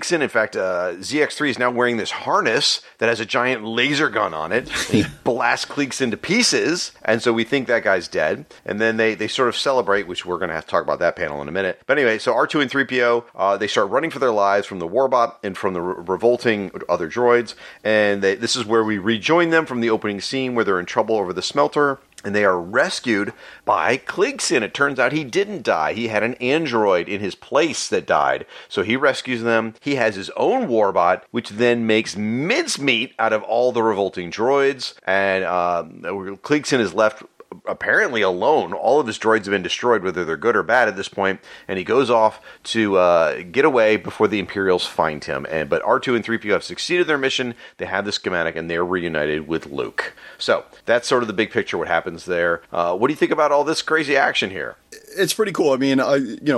fact, ZX3 is now wearing this harness that has a giant laser gun on it. And he blasts Kleegson to pieces, and so we think that guy's dead. And then they sort of celebrate, which we're going to have to talk about that panel in a minute. But anyway, so R2 and 3PO, they start running for their lives from the Warbot and from the revolting other droids. And this is where we rejoin them from the opening scene where they're in trouble over the smelter. And they are rescued by Kleegson. It turns out he didn't die. He had an android in his place that died. So he rescues them. He has his own warbot, which then makes mincemeat out of all the revolting droids. And Kleegson is left apparently alone. All of his droids have been destroyed, whether they're good or bad at this point, and he goes off to get away before the Imperials find him. But R2 and 3PO have succeeded their mission. They have the schematic, and they're reunited with Luke. So that's sort of the big picture, what happens there. What do you think about all this crazy action here? It's pretty cool. I mean,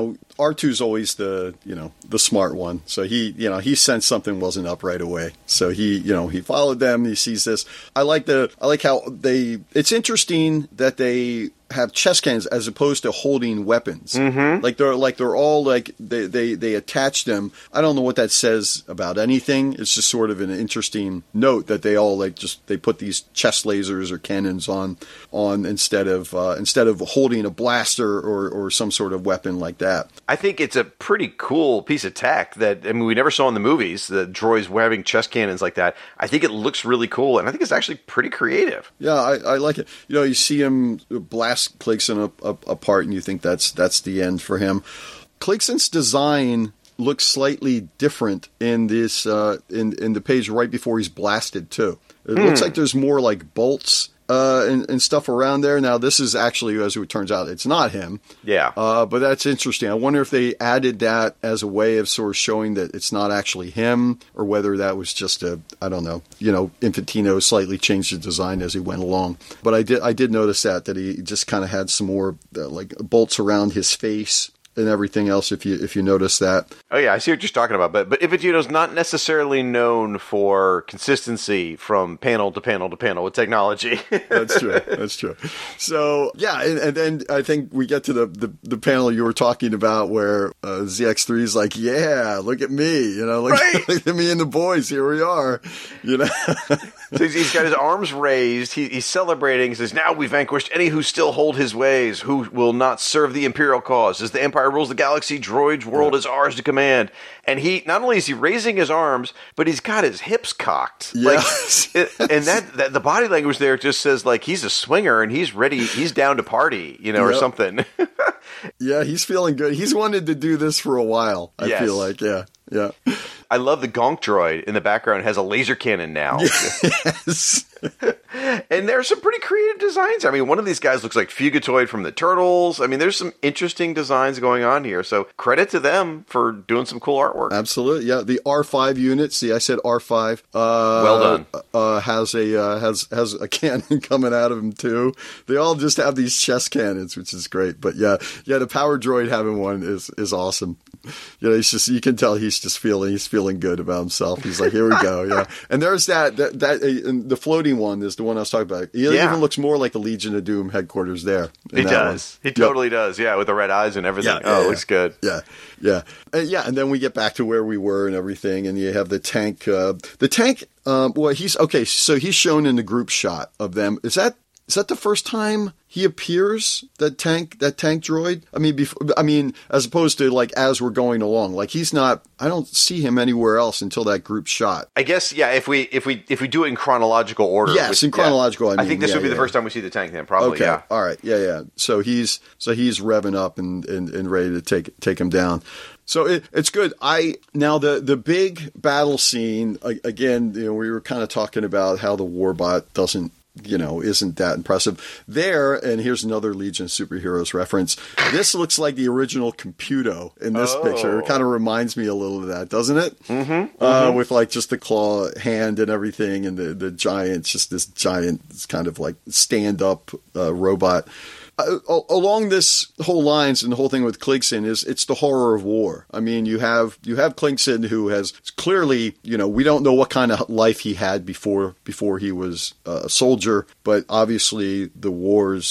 R2's always the smart one. So he sensed something wasn't up right away. So he followed them. He sees this. I like how it's interesting that they have chest cannons as opposed to holding weapons. Mm-hmm. They're all they attach them. I don't know what that says about anything. It's just sort of an interesting note that they all they put these chest lasers or cannons on instead of holding a blaster or some sort of weapon like that. I think it's a pretty cool piece of tech that, I mean, we never saw in the movies, the droids having chest cannons like that. I think it looks really cool, and I think it's actually pretty creative. Yeah, I like it. You see him blast Kleegson apart, and you think that's the end for him. Kleegson's design looks slightly different in this in the page right before he's blasted too. It looks like there's more like bolts and stuff around there. Now, this is actually, as it turns out, it's not him. Yeah. But that's interesting. I wonder if they added that as a way of sort of showing that it's not actually him, or whether that was just I don't know. Infantino slightly changed the design as he went along. But I did notice that he just kind of had some more like bolts around his face and everything else, if you notice that. Oh yeah, I see what you're talking about. But Infantino's not necessarily known for consistency from panel to panel to panel with technology. That's true. So yeah, and then I think we get to the panel you were talking about where ZX3 is like, yeah, look at me, look at me and the boys. Here we are, So he's got his arms raised. He's celebrating. He says, "Now we vanquished any who still hold his ways, who will not serve the Imperial cause. As the Empire rules the galaxy, droids world is ours to command." And he not only is he raising his arms, but he's got his hips cocked. Yes. And that the body language there just says like he's a swinger and he's ready. He's down to party, or something. Yeah, he's feeling good. He's wanted to do this for a while. I feel like, yeah. I love the Gonk droid in the background has a laser cannon now. Yes. And there's some pretty creative designs. I mean, one of these guys looks like Fugitoid from the Turtles. I mean, there's some interesting designs going on here. So credit to them for doing some cool artwork. Absolutely, yeah. The R5 unit. See, I said R5. Well done. Has a cannon coming out of him too. They all just have these chest cannons, which is great. But yeah, the power droid having one is awesome. He's just, you can tell he's feeling good about himself. He's like, here we go, yeah. And there's that the floating one is the one I was talking about. He even looks more like the Legion of Doom headquarters there. He does. One. He totally does. Yeah, with the red eyes and everything. It looks good. Yeah. And then we get back to where we were and everything, and you have the tank. So he's shown in the group shot of them. Is that the first time he appears? That tank droid. I mean, as opposed to like as we're going along, like he's not. I don't see him anywhere else until that group shot. I guess If we do it in chronological order, yes, in chronological. I think this would be the first time we see the tank. Then probably. Okay. Yeah. All right. Yeah. So he's revving up and ready to take him down. So it's good. Now the big battle scene again. We were kind of talking about how the Warbot isn't that impressive there. And here's another Legion of Superheroes reference. This looks like the original Computo in this picture. It kind of reminds me a little of that, doesn't it? Mm-hmm. With like just the claw hand and everything, and the giant, just this giant kind of like stand up robot. Along this whole lines and the whole thing with Kleegson it's the horror of war. I mean, you have Kleegson who has clearly, we don't know what kind of life he had before he was a soldier, but obviously the wars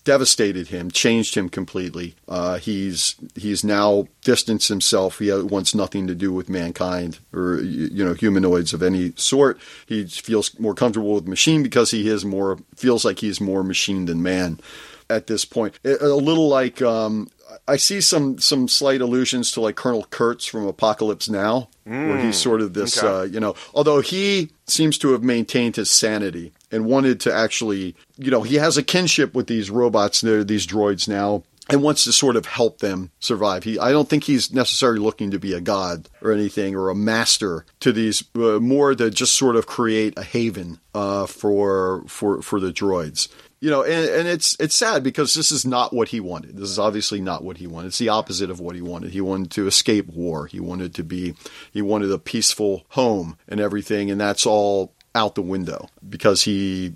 devastated him, changed him completely. He's now distanced himself. He wants nothing to do with mankind or humanoids of any sort. He feels more comfortable with machine because he feels like he's more machine than man at this point. A little like I see some slight allusions to like Colonel Kurtz from Apocalypse Now, where he's sort of this, although he seems to have maintained his sanity and wanted to actually, he has a kinship with these robots, these droids now, and wants to sort of help them survive. I don't think he's necessarily looking to be a god or anything or a master to these, more to just sort of create a haven for the droids. And it's sad because this is not what he wanted. This is obviously not what he wanted. It's the opposite of what he wanted. He wanted to escape war. He wanted a peaceful home and everything, and that's all out the window because he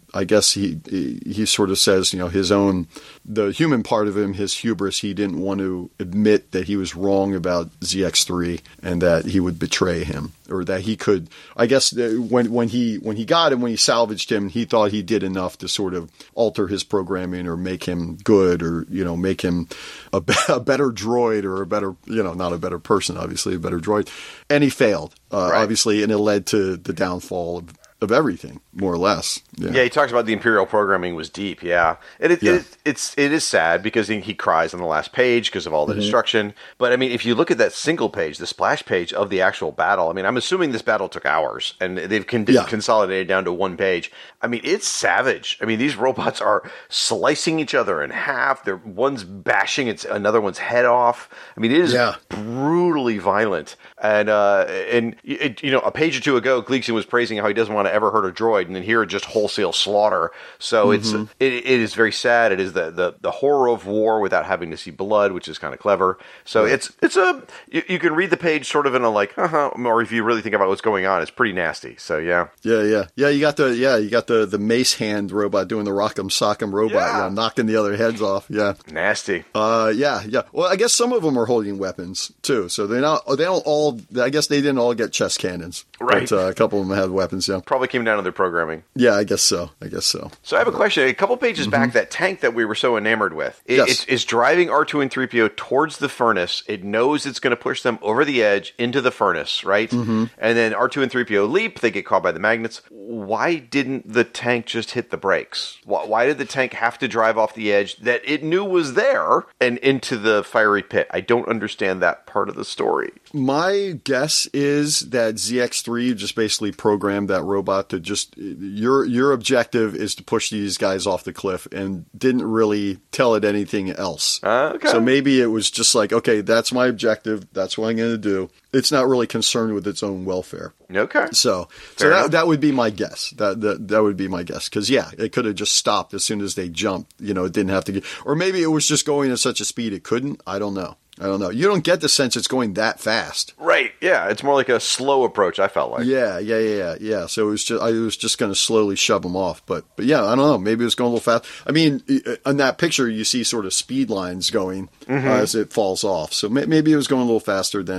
sort of says, the human part of him, his hubris, he didn't want to admit that he was wrong about ZX3 and that he would betray him, or that he could, I guess when he got him, when he salvaged him, he thought he did enough to sort of alter his programming or make him good, or, make him a better droid, or a better, not a better person, obviously a better droid. And he failed, obviously, and it led to the downfall of everything, more or less. Yeah, he talks about the Imperial programming was deep. Yeah, it is sad because he cries on the last page because of all the destruction. But I mean, if you look at that single page, the splash page of the actual battle, I mean, I'm assuming this battle took hours, and they've consolidated down to one page. I mean, it's savage. I mean, these robots are slicing each other in half. One's bashing another one's head off. I mean, it is brutally violent. And a page or two ago, Gleason was praising how he doesn't want to ever hurt a droid, and then here just wholesale slaughter. So it is very sad. It is the horror of war without having to see blood, which is kind of clever. So you can read the page sort of in a like, or if you really think about what's going on, it's pretty nasty. So yeah. You got the mace hand robot doing the rock'em sock'em robot, knocking the other heads off. Yeah, nasty. Yeah. Well, I guess some of them are holding weapons too, so they don't all. I guess they didn't all get chest cannons, right? But, a couple of them had weapons. Yeah, probably came down to their programming. Yeah, I guess so. So I have a question. A couple pages back, that tank that we were so enamored with, it's driving R2 and 3PO towards the furnace. It knows it's going to push them over the edge into the furnace, right? And then R2 and 3PO leap. They get caught by the magnets. Why didn't the tank just hit the brakes? Why did the tank have to drive off the edge that it knew was there and into the fiery pit? I don't understand that part of the story. My guess is that ZX3 just basically programmed that robot to just, your objective is to push these guys off the cliff, and didn't really tell it anything else. Okay. So maybe it was just like, okay, that's my objective. That's what I'm going to do. It's not really concerned with its own welfare. Okay. So that would be my guess. That would be my guess. Because, it could have just stopped as soon as they jumped. It didn't have to get... Or maybe it was just going at such a speed it couldn't. I don't know. You don't get the sense it's going that fast. Right. Yeah. It's more like a slow approach, I felt like. Yeah. So I was just going to slowly shove them off. But yeah, I don't know. Maybe it was going a little fast. I mean, in that picture, you see sort of speed lines going as it falls off. So maybe it was going a little faster than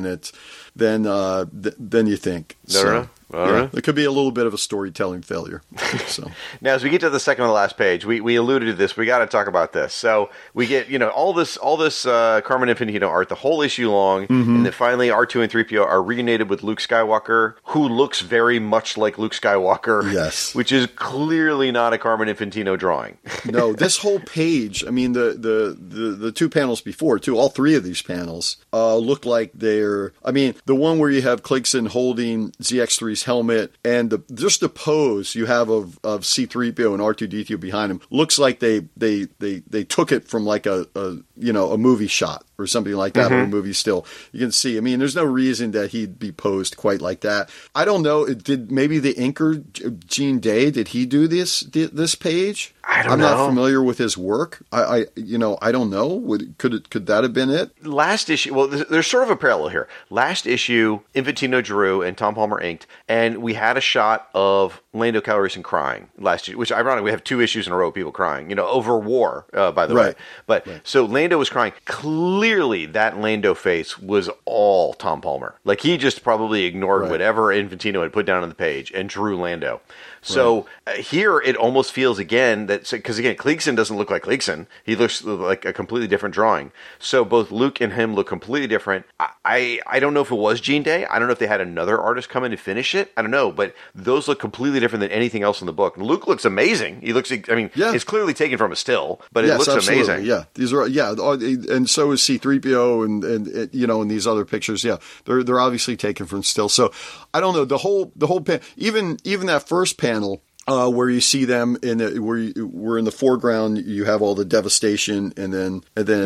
you think. It could be a little bit of a storytelling failure. So now, as we get to the second to the last page, we alluded to this. We got to talk about this. So we get all this Carmen Infantino art the whole issue long, and then finally R2 and 3PO are reunited with Luke Skywalker, who looks very much like Luke Skywalker. Yes, which is clearly not a Carmen Infantino drawing. No, this whole page. I mean, the two panels before too. All three of these panels look like they're. I mean, the one where you have Clegson holding ZX3's helmet, and just the pose you have of C-3PO and R2-D2 behind him looks like they took it from like a movie shot or something like that, or a movie still. You can see, I mean, there's no reason that he'd be posed quite like that. I don't know. Maybe the inker, Gene Day, did he do this page? I'm not familiar with his work. I don't know. Could that have been it? Last issue, well, there's sort of a parallel here. Last issue, Infantino drew and Tom Palmer inked, and we had a shot of Lando Calrissian crying last year, which ironically we have 2 issues in a row of people crying, over war, by the way. But so Lando was crying. Clearly, that Lando face was all Tom Palmer. Like, he just probably ignored whatever Infantino had put down on the page and drew Lando. So here it almost feels again that that, because again, Cleegson doesn't look like Cleegson. He looks like a completely different drawing. So both Luke and him look completely different. I don't know if it was Gene Day. I don't know if they had another artist come in to finish it. I don't know, but those look completely different than anything else in the book. Luke looks amazing. He looks, I mean, it's clearly taken from a still, but it looks absolutely. amazing. Yeah, these are and so is C-3PO and you know, in these other pictures. Yeah, they're obviously taken from still. So I don't know, the whole even that first panel. Where you see them we're in the foreground, you have all the devastation, and then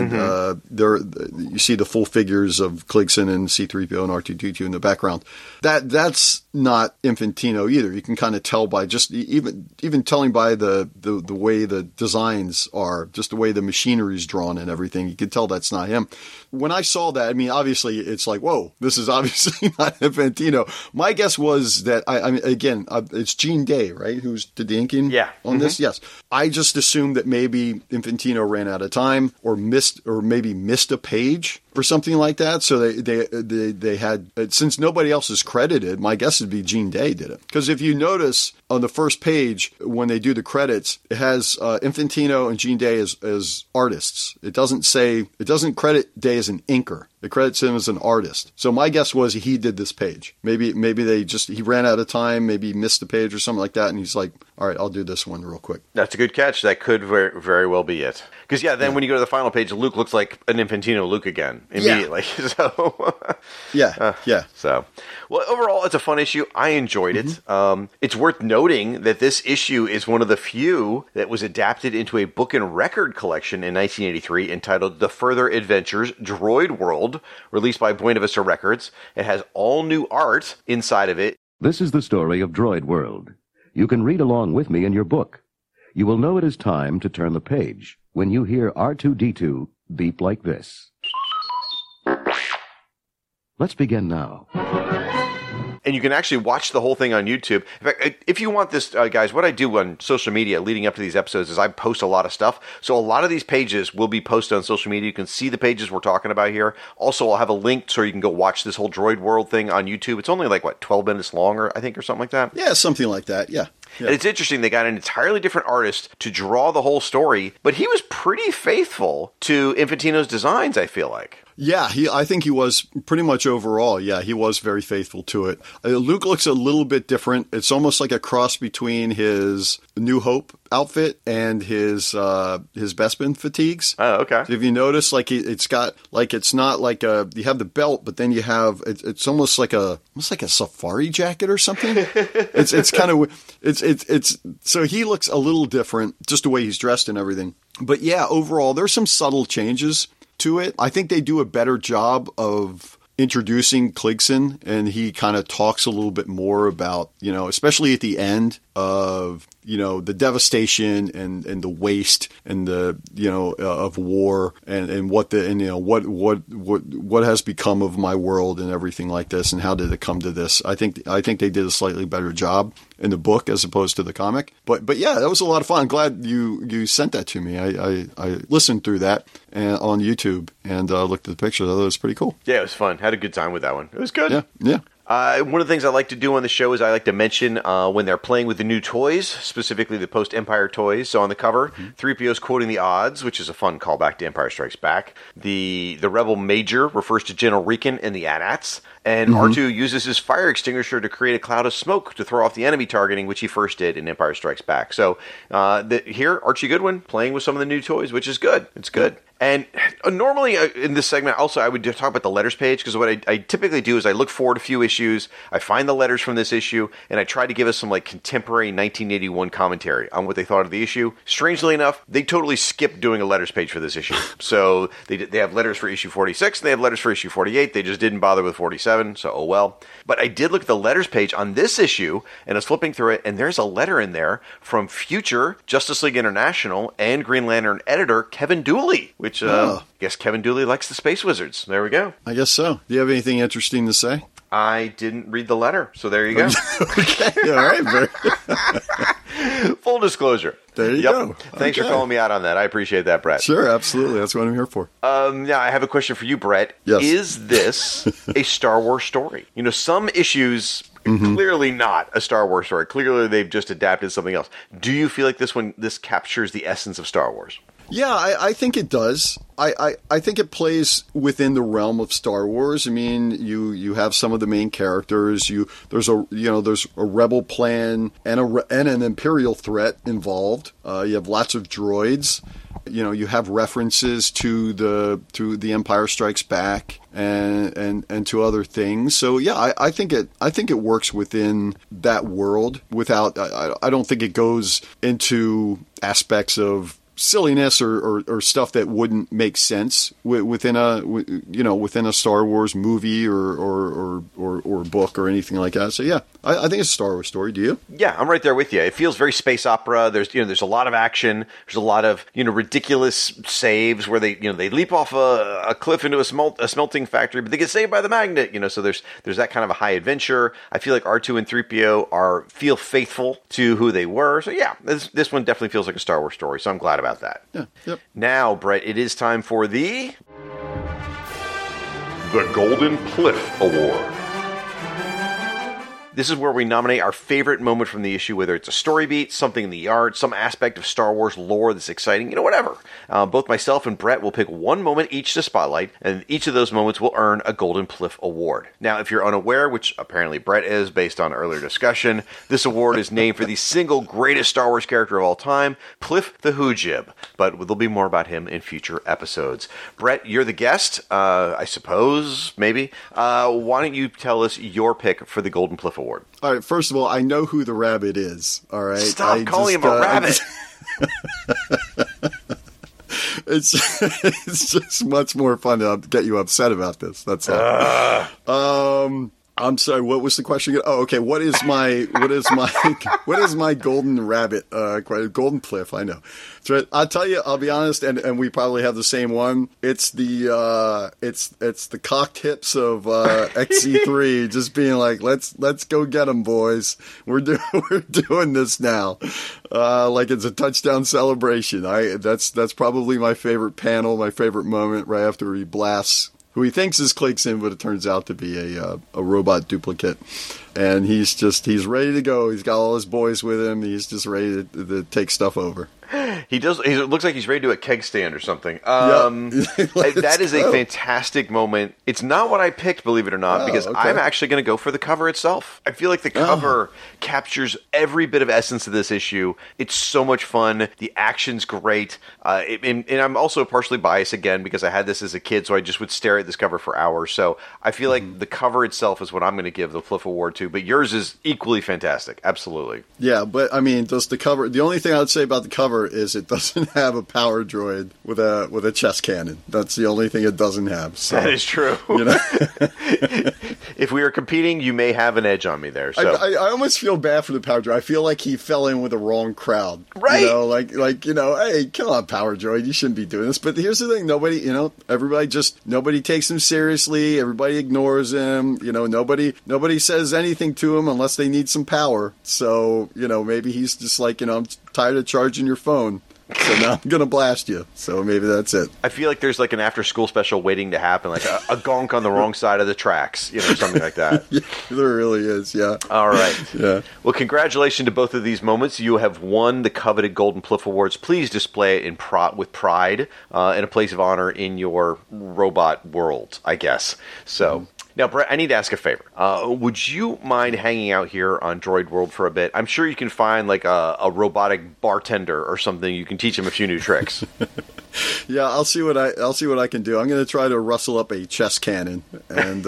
there you see the full figures of Cleegson and C-3PO and R2-D2 in the background. That's not Infantino either. You can kind of tell by just even telling by the way the designs are, just the way the machinery is drawn and everything. You can tell that's not him. When I saw that, I mean, obviously it's like, whoa, this is obviously not Infantino. My guess was that I mean, again, it's Gene Day, right? Who's did the inking on this? Yes. I just assumed that maybe Infantino ran out of time or missed a page or something like that. So they had, since nobody else is credited, my guess would be Gene Day did it. Because if you notice on the first page, when they do the credits, it has Infantino and Gene Day as artists. It doesn't credit Day as an inker. It credits him as an artist. So my guess was he did this page. Maybe he ran out of time, maybe he missed a page or something like that. And he's like, all right, I'll do this one real quick. That's a good catch. That could very, very well be it. Because, then when you go to the final page, Luke looks like an Infantino Luke again immediately. Yeah. So, yeah. So, well, overall, it's a fun issue. I enjoyed it. It's worth noting that this issue is one of the few that was adapted into a book and record collection in 1983 entitled The Further Adventures Droid World, released by Buena Vista Records. It has all new art inside of it. This is the story of Droid World. You can read along with me in your book. You will know it is time to turn the page when you hear R2-D2 beep like this. Let's begin now. And you can actually watch the whole thing on YouTube. In fact, if you want this, guys, what I do on social media leading up to these episodes is I post a lot of stuff. So a lot of these pages will be posted on social media. You can see the pages we're talking about here. Also, I'll have a link so you can go watch this whole Droid World thing on YouTube. It's only 12 minutes long, or I think, or something like that. Yeah, something like that. Yeah. And it's interesting, they got an entirely different artist to draw the whole story, but he was pretty faithful to Infantino's designs, I feel like. Yeah, I think he was pretty much overall. Yeah, he was very faithful to it. Luke looks a little bit different. It's almost like a cross between his New Hope outfit and his Bespin fatigues. Oh, okay. So if you notice, it's not like you have the belt, but then you have it's almost like a safari jacket or something. it's kind of so he looks a little different, just the way he's dressed and everything. But yeah, overall, there's some subtle changes to it. I think they do a better job of introducing Cleegson, and he kind of talks a little bit more about, especially at the end of, the devastation and the waste and the, of war and what has become of my world and everything like this, and how did it come to this? I think they did a slightly better job in the book as opposed to the comic. But yeah, that was a lot of fun. I'm glad you sent that to me. I listened through that on YouTube and looked at the picture. That was pretty cool. Yeah, it was fun. Had a good time with that one. It was good. Yeah. One of the things I like to do on the show is I like to mention when they're playing with the new toys, specifically the post-Empire toys. So on the cover, 3PO's quoting the odds, which is a fun callback to Empire Strikes Back. The Rebel Major refers to General Reekin and the AT-ATs. And R2 uses his fire extinguisher to create a cloud of smoke to throw off the enemy targeting, which he first did in Empire Strikes Back. So here, Archie Goodwin playing with some of the new toys, which is good. It's good. And normally in this segment, also, I would talk about the letters page, because what I typically do is I look forward a few issues, I find the letters from this issue, and I try to give us some contemporary 1981 commentary on what they thought of the issue. Strangely enough, they totally skipped doing a letters page for this issue. So they have letters for issue 46, and they have letters for issue 48. They just didn't bother with 47, so oh well. But I did look at the letters page on this issue, and I was flipping through it, and there's a letter in there from future Justice League International and Green Lantern editor Kevin Dooley, which I guess Kevin Dooley likes the Space Wizards. There we go. I guess so. Do you have anything interesting to say? I didn't read the letter, so there you go. Okay, all right. Full disclosure. There you go. Thanks for calling me out on that. I appreciate that, Brett. Sure, absolutely. That's what I'm here for. Now, I have a question for you, Brett. Yes. Is this a Star Wars story? Some issues Clearly not a Star Wars story. Clearly they've just adapted something else. Do you feel like this captures the essence of Star Wars? Yeah, I think it does. I think it plays within the realm of Star Wars. I mean, you have some of the main characters. There's a rebel plan and an Imperial threat involved. You have lots of droids. You have references to the Empire Strikes Back and to other things. So yeah, I think it works within that world without. I don't think it goes into aspects of silliness or stuff that wouldn't make sense within a Star Wars movie or book or anything like that. So yeah, I think it's a Star Wars story. Do you? Yeah, I'm right there with you. It feels very space opera. There's a lot of action. There's a lot of ridiculous saves where they leap off a cliff into a smelting factory, but they get saved by the magnet. So there's that kind of a high adventure. I feel like R2 and 3PO feel faithful to who they were. So yeah, this one definitely feels like a Star Wars story. So I'm glad about that. Yeah. Yep. Now, Brett, it is time for the Golden Pliff Award. This is where we nominate our favorite moment from the issue, whether it's a story beat, something in the art, some aspect of Star Wars lore that's exciting, whatever. Both myself and Brett will pick one moment each to spotlight, and each of those moments will earn a Golden Pliff Award. Now, if you're unaware, which apparently Brett is based on earlier discussion, this award is named for the single greatest Star Wars character of all time, Pliff the Hoojib, but there'll be more about him in future episodes. Brett, you're the guest, I suppose, maybe. Why don't you tell us your pick for the Golden Pliff Award? All right, first of all, I know who the rabbit is, all right? Stop calling him a rabbit! It's just much more fun to get you upset about this, that's all. I'm sorry, what was the question again? Oh, okay, what is my golden rabbit, golden pliff, I know. So I'll tell you, I'll be honest, and we probably have the same one. It's the cock tips of XC3 just being like, let's go get them, boys. We're doing this now. Like it's a touchdown celebration. That's probably my favorite panel, my favorite moment right after he blasts who he thinks is Clegson, but it turns out to be a robot duplicate. And he's ready to go. He's got all his boys with him. He's just ready to take stuff over. He does. It looks like he's ready to do a keg stand or something. That is a fantastic moment. It's not what I picked, believe it or not, because okay. I'm actually going to go for the cover itself. I feel like the cover captures every bit of essence of this issue. It's so much fun. The action's great. And I'm also partially biased again because I had this as a kid, so I just would stare at this cover for hours. So I feel like the cover itself is what I'm going to give the Pliff Award to. But yours is equally fantastic. Absolutely. Yeah, but I mean, does the cover? The only thing I would say about the cover is it doesn't have a power droid with a chest cannon. That's the only thing it doesn't have. So, that is true. If we were competing, you may have an edge on me there. So. I almost feel bad for the power droid. I feel like he fell in with the wrong crowd. Right. Hey, kill on power droid. You shouldn't be doing this. But here's the thing: nobody takes him seriously. Everybody ignores him. Nobody says anything to him unless they need some power. So maybe he's just like, I'm tired of charging your phone. So now I'm going to blast you. So maybe that's it. I feel like there's like an after-school special waiting to happen, like a gonk on the wrong side of the tracks, something like that. Yeah, there really is, yeah. All right. Yeah. Well, congratulations to both of these moments. You have won the coveted Golden Pliff Awards. Please display it with pride and a place of honor in your robot world, I guess. So... Now, Brett, I need to ask a favor. Would you mind hanging out here on Droid World for a bit? I'm sure you can find like a robotic bartender or something. You can teach him a few new tricks. Yeah, I'll see what I can do. I'm going to try to rustle up a chest cannon and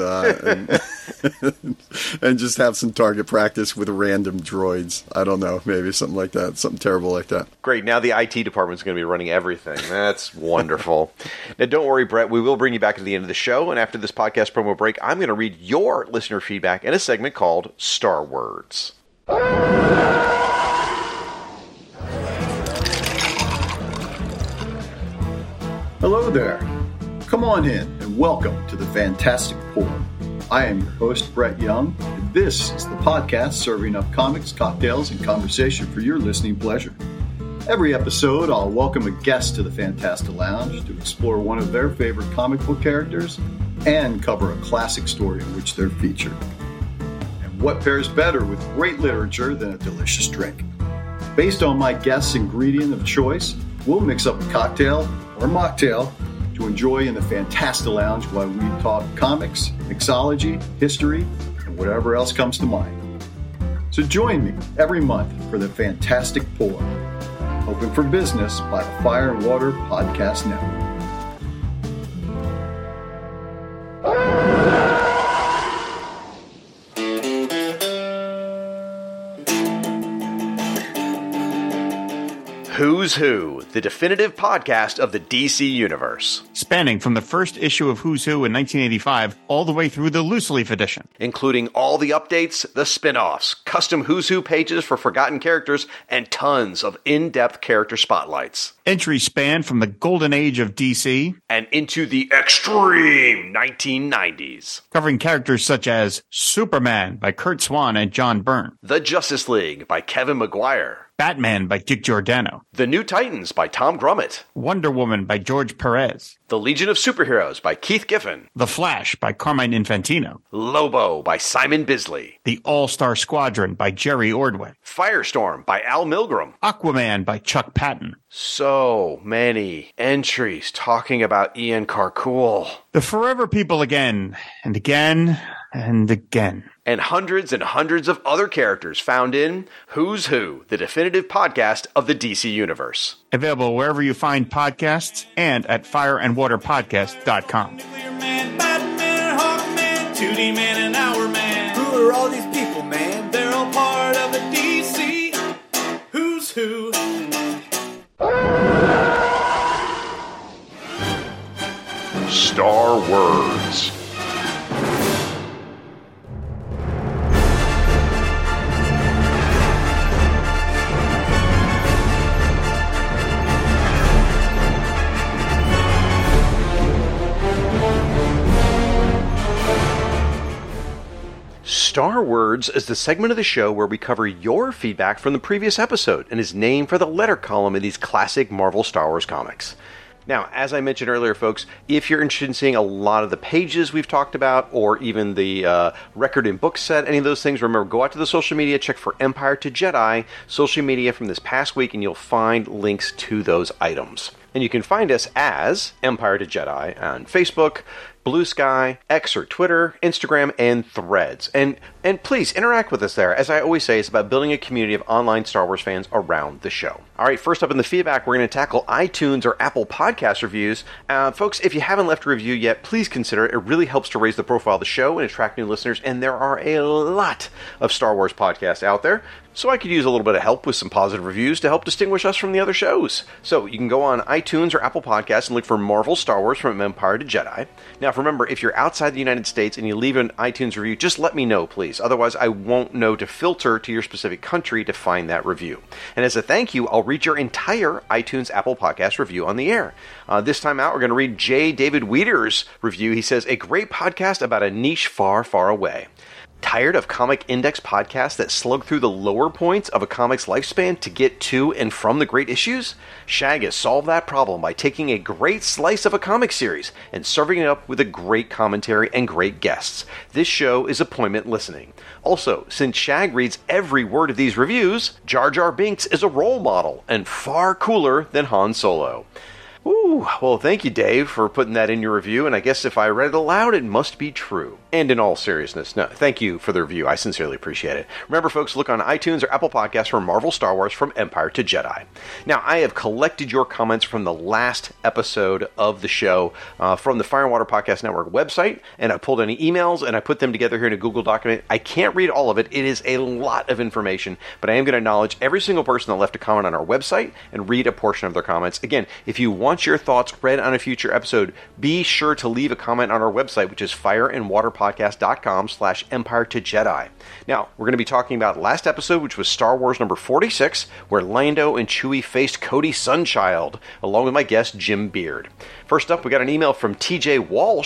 and just have some target practice with random droids. I don't know, maybe something like that, something terrible like that. Great. Now the IT department's going to be running everything. That's wonderful. Now, don't worry, Brett. We will bring you back at the end of the show, and after this podcast promo break, I'm going to read your listener feedback in a segment called Star Words. Hello there. Come on in and welcome to the Fantastic Pour. I am your host, Brett Young, and this is the podcast serving up comics, cocktails, and conversation for your listening pleasure. Every episode, I'll welcome a guest to the Fantastic Lounge to explore one of their favorite comic book characters and cover a classic story in which they're featured. And what pairs better with great literature than a delicious drink? Based on my guest's ingredient of choice, we'll mix up a cocktail or mocktail to enjoy in the Fantasta Lounge while we talk comics, mixology, history, and whatever else comes to mind. So join me every month for the Fantastic Pour. Open for business by the Fire and Water Podcast Network. Who's Who, the definitive podcast of the DC Universe. Spanning from the first issue of Who's Who in 1985 all the way through the loose leaf edition. Including all the updates, the spin-offs, custom Who's Who pages for forgotten characters, and tons of in-depth character spotlights. Entries span from the golden age of DC and into the extreme 1990s. Covering characters such as Superman by Kurt Swan and John Byrne. The Justice League by Kevin Maguire. Batman by Dick Giordano. The New Titans by Tom Grummett. Wonder Woman by George Perez. The Legion of Superheroes by Keith Giffen. The Flash by Carmine Infantino. Lobo by Simon Bisley. The All-Star Squadron by Jerry Ordway. Firestorm by Al Milgrom. Aquaman by Chuck Patton. So many entries talking about Ian Karkull. The Forever People again, and again, and again. And hundreds of other characters found in Who's Who, the definitive podcast of the DC Universe. Available wherever you find podcasts and at fireandwaterpodcast.com. Nuclear Man, Batman, Hawkman, 2D Man, and Hour Man. Who are all these people, man? They're all part of the DC Who's Who. Star Words. Star Words is the segment of the show where we cover your feedback from the previous episode and is named for the letter column in these classic Marvel Star Wars comics. Now, as I mentioned earlier, folks, if you're interested in seeing a lot of the pages we've talked about, or even the record and book set, any of those things, remember, go out to the social media, check for Empire to Jedi social media from this past week, and you'll find links to those items. And you can find us as Empire to Jedi on Facebook, Blue Sky, X or Twitter, Instagram, and Threads. And please interact with us there. As I always say, it's about building a community of online Star Wars fans around the show. All right, first up in the feedback, we're going to tackle iTunes or Apple Podcast reviews. Folks, if you haven't left a review yet, please consider it. It really helps to raise the profile of the show and attract new listeners, and there are a lot of Star Wars podcasts out there. So I could use a little bit of help with some positive reviews to help distinguish us from the other shows. So you can go on iTunes or Apple Podcasts and look for Marvel Star Wars from Empire to Jedi. Now remember, if you're outside the United States and you leave an iTunes review, just let me know, please. Otherwise, I won't know to filter to your specific country to find that review. And as a thank you, I'll read your entire iTunes Apple Podcast review on the air. This time out, we're going to read J. David Weeder's review. He says, a great podcast about a niche far, far away. Tired of comic index podcasts that slug through the lower points of a comic's lifespan to get to and from the great issues? Shag has solved that problem by taking a great slice of a comic series and serving it up with a great commentary and great guests. This show is appointment listening. Also, since Shag reads every word of these reviews, Jar Jar Binks is a role model and far cooler than Han Solo. Ooh, well, thank you, Dave, for putting that in your review, and I guess if I read it aloud, it must be true. And in all seriousness, no, thank you for the review. I sincerely appreciate it. Remember, folks, look on iTunes or Apple Podcasts for Marvel Star Wars from Empire to Jedi. Now, I have collected your comments from the last episode of the show from the Fire and Water Podcast Network website, and I pulled any emails, and I put them together here in a Google document. I can't read all of it. It is a lot of information, but I am going to acknowledge every single person that left a comment on our website and read a portion of their comments. Again, if you want your thoughts read on a future episode, be sure to leave a comment on our website, which is fireandwaterpodcast.com/Empire to Jedi. Now, we're going to be talking about last episode, which was Star Wars number 46, where Lando and Chewie faced Cody Sunchild, along with my guest, Jim Beard. First up, we got an email from TJ Walsh.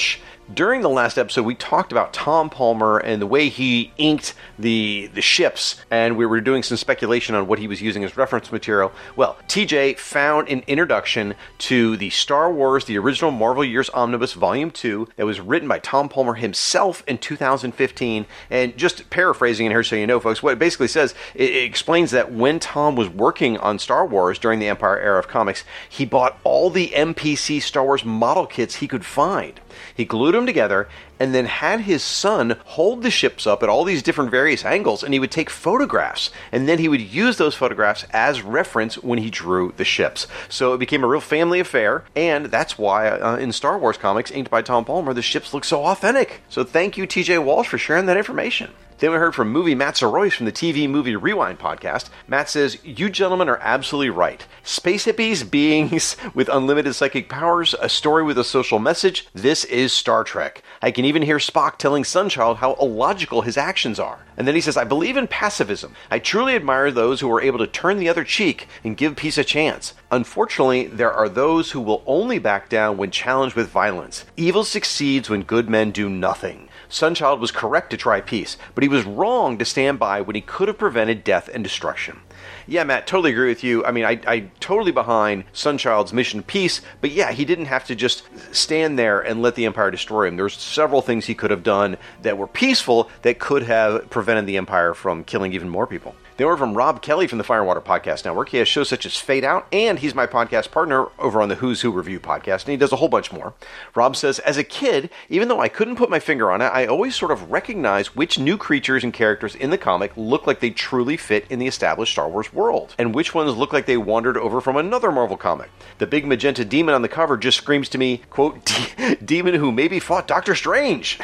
During the last episode, we talked about Tom Palmer and the way he inked the ships, and we were doing some speculation on what he was using as reference material. Well, TJ found an introduction to the Star Wars, the original Marvel Years Omnibus Volume 2, that was written by Tom Palmer himself in 2015. And just paraphrasing in here so you know, folks, what it basically says, it explains that when Tom was working on Star Wars during the Empire era of comics, he bought all the MPC Star Wars model kits he could find. He glued them together and then had his son hold the ships up at all these different various angles, and he would take photographs, and then he would use those photographs as reference when he drew the ships. So it became a real family affair, and that's why in Star Wars comics inked by Tom Palmer, the ships look so authentic. So thank you, TJ Walsh, for sharing that information. Then we heard from movie Matt Soroyce from the TV Movie Rewind podcast. Matt says, "You gentlemen are absolutely right. Space hippies, beings with unlimited psychic powers, a story with a social message. This is Star Trek. I can even hear Spock telling Sunchild how illogical his actions are." And then he says, "I believe in pacifism. I truly admire those who are able to turn the other cheek and give peace a chance. Unfortunately, there are those who will only back down when challenged with violence. Evil succeeds when good men do nothing. Sunchild was correct to try peace, but he was wrong to stand by when he could have prevented death and destruction." Yeah, Matt, totally agree with you. I mean, I totally behind Sunchild's mission peace, but yeah, he didn't have to just stand there and let the Empire destroy him. There's several things he could have done that were peaceful that could have prevented the Empire from killing even more people. They were from Rob Kelly from the Fire and Water Podcast Network. He has shows such as Fade Out, and he's my podcast partner over on the Who's Who Review podcast, and he does a whole bunch more. Rob says, "As a kid, even though I couldn't put my finger on it, I always sort of recognized which new creatures and characters in the comic look like they truly fit in the established Star Wars world, and which ones look like they wandered over from another Marvel comic. The big magenta demon on the cover just screams to me, quote, demon who maybe fought Doctor Strange."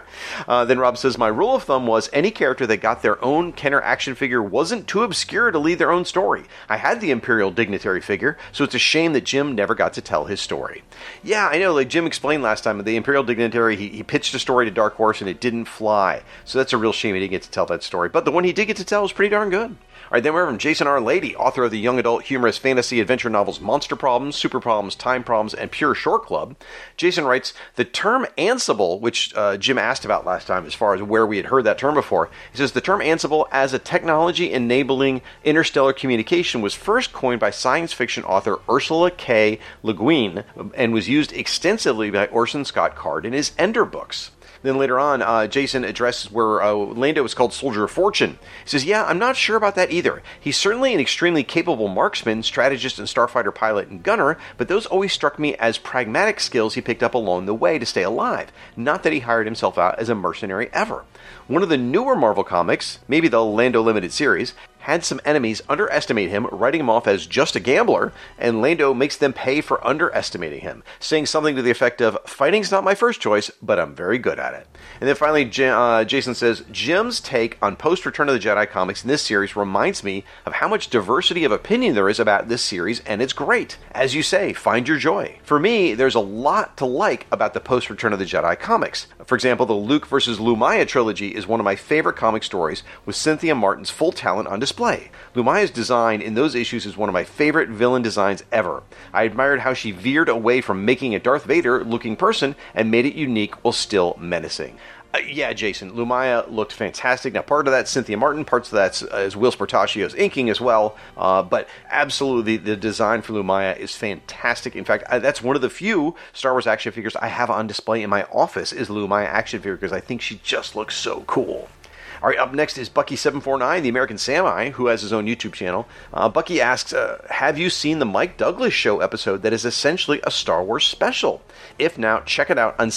Then Rob says, "My rule of thumb was any character that got their own Kenner action figure wasn't too obscure to lead their own story. I had the Imperial Dignitary figure, so it's a shame that Jim never got to tell his story." Yeah, I know, like Jim explained last time, the Imperial Dignitary, he pitched a story to Dark Horse and it didn't fly. So that's a real shame he didn't get to tell that story. But the one he did get to tell was pretty darn good. All right, then we're from Jason R. Lady, author of the young adult humorous fantasy adventure novels Monster Problems, Super Problems, Time Problems, and Pure Short Club. Jason writes, "The term Ansible," which Jim asked about last time as far as where we had heard that term before, he says, "The term Ansible as a technology enabling interstellar communication was first coined by science fiction author Ursula K. Le Guin and was used extensively by Orson Scott Card in his Ender books." Then later on, Jason addresses where Lando is called Soldier of Fortune. He says, "Yeah, I'm not sure about that either. He's certainly an extremely capable marksman, strategist, and starfighter pilot and gunner, but those always struck me as pragmatic skills he picked up along the way to stay alive, not that he hired himself out as a mercenary ever." One of the newer Marvel comics, maybe the Lando Limited series, had some enemies underestimate him, writing him off as just a gambler, and Lando makes them pay for underestimating him, saying something to the effect of, "Fighting's not my first choice, but I'm very good at it." And then finally, Jason says, "Jim's take on post-Return of the Jedi comics in this series reminds me of how much diversity of opinion there is about this series, and it's great. As you say, find your joy. For me, there's a lot to like about the post-Return of the Jedi comics. For example, the Luke versus Lumaya trilogy is one of my favorite comic stories, with Cynthia Martin's full talent on display. Lumaya's design in those issues is one of my favorite villain designs ever. I admired how she veered away from making a Darth Vader-looking person and made it unique while still menacing." Yeah, Jason, Lumaya looked fantastic. Now, part of that's Cynthia Martin, parts of that's is Will Spartacio's inking as well, but absolutely the design for Lumaya is fantastic. In fact, that's one of the few Star Wars action figures I have on display in my office is Lumaya action figure, because I think she just looks so cool. All right, up next is Bucky749, the American Samurai, who has his own YouTube channel. Bucky asks, have you seen the Mike Douglas Show episode that is essentially a Star Wars special? If not, check it out on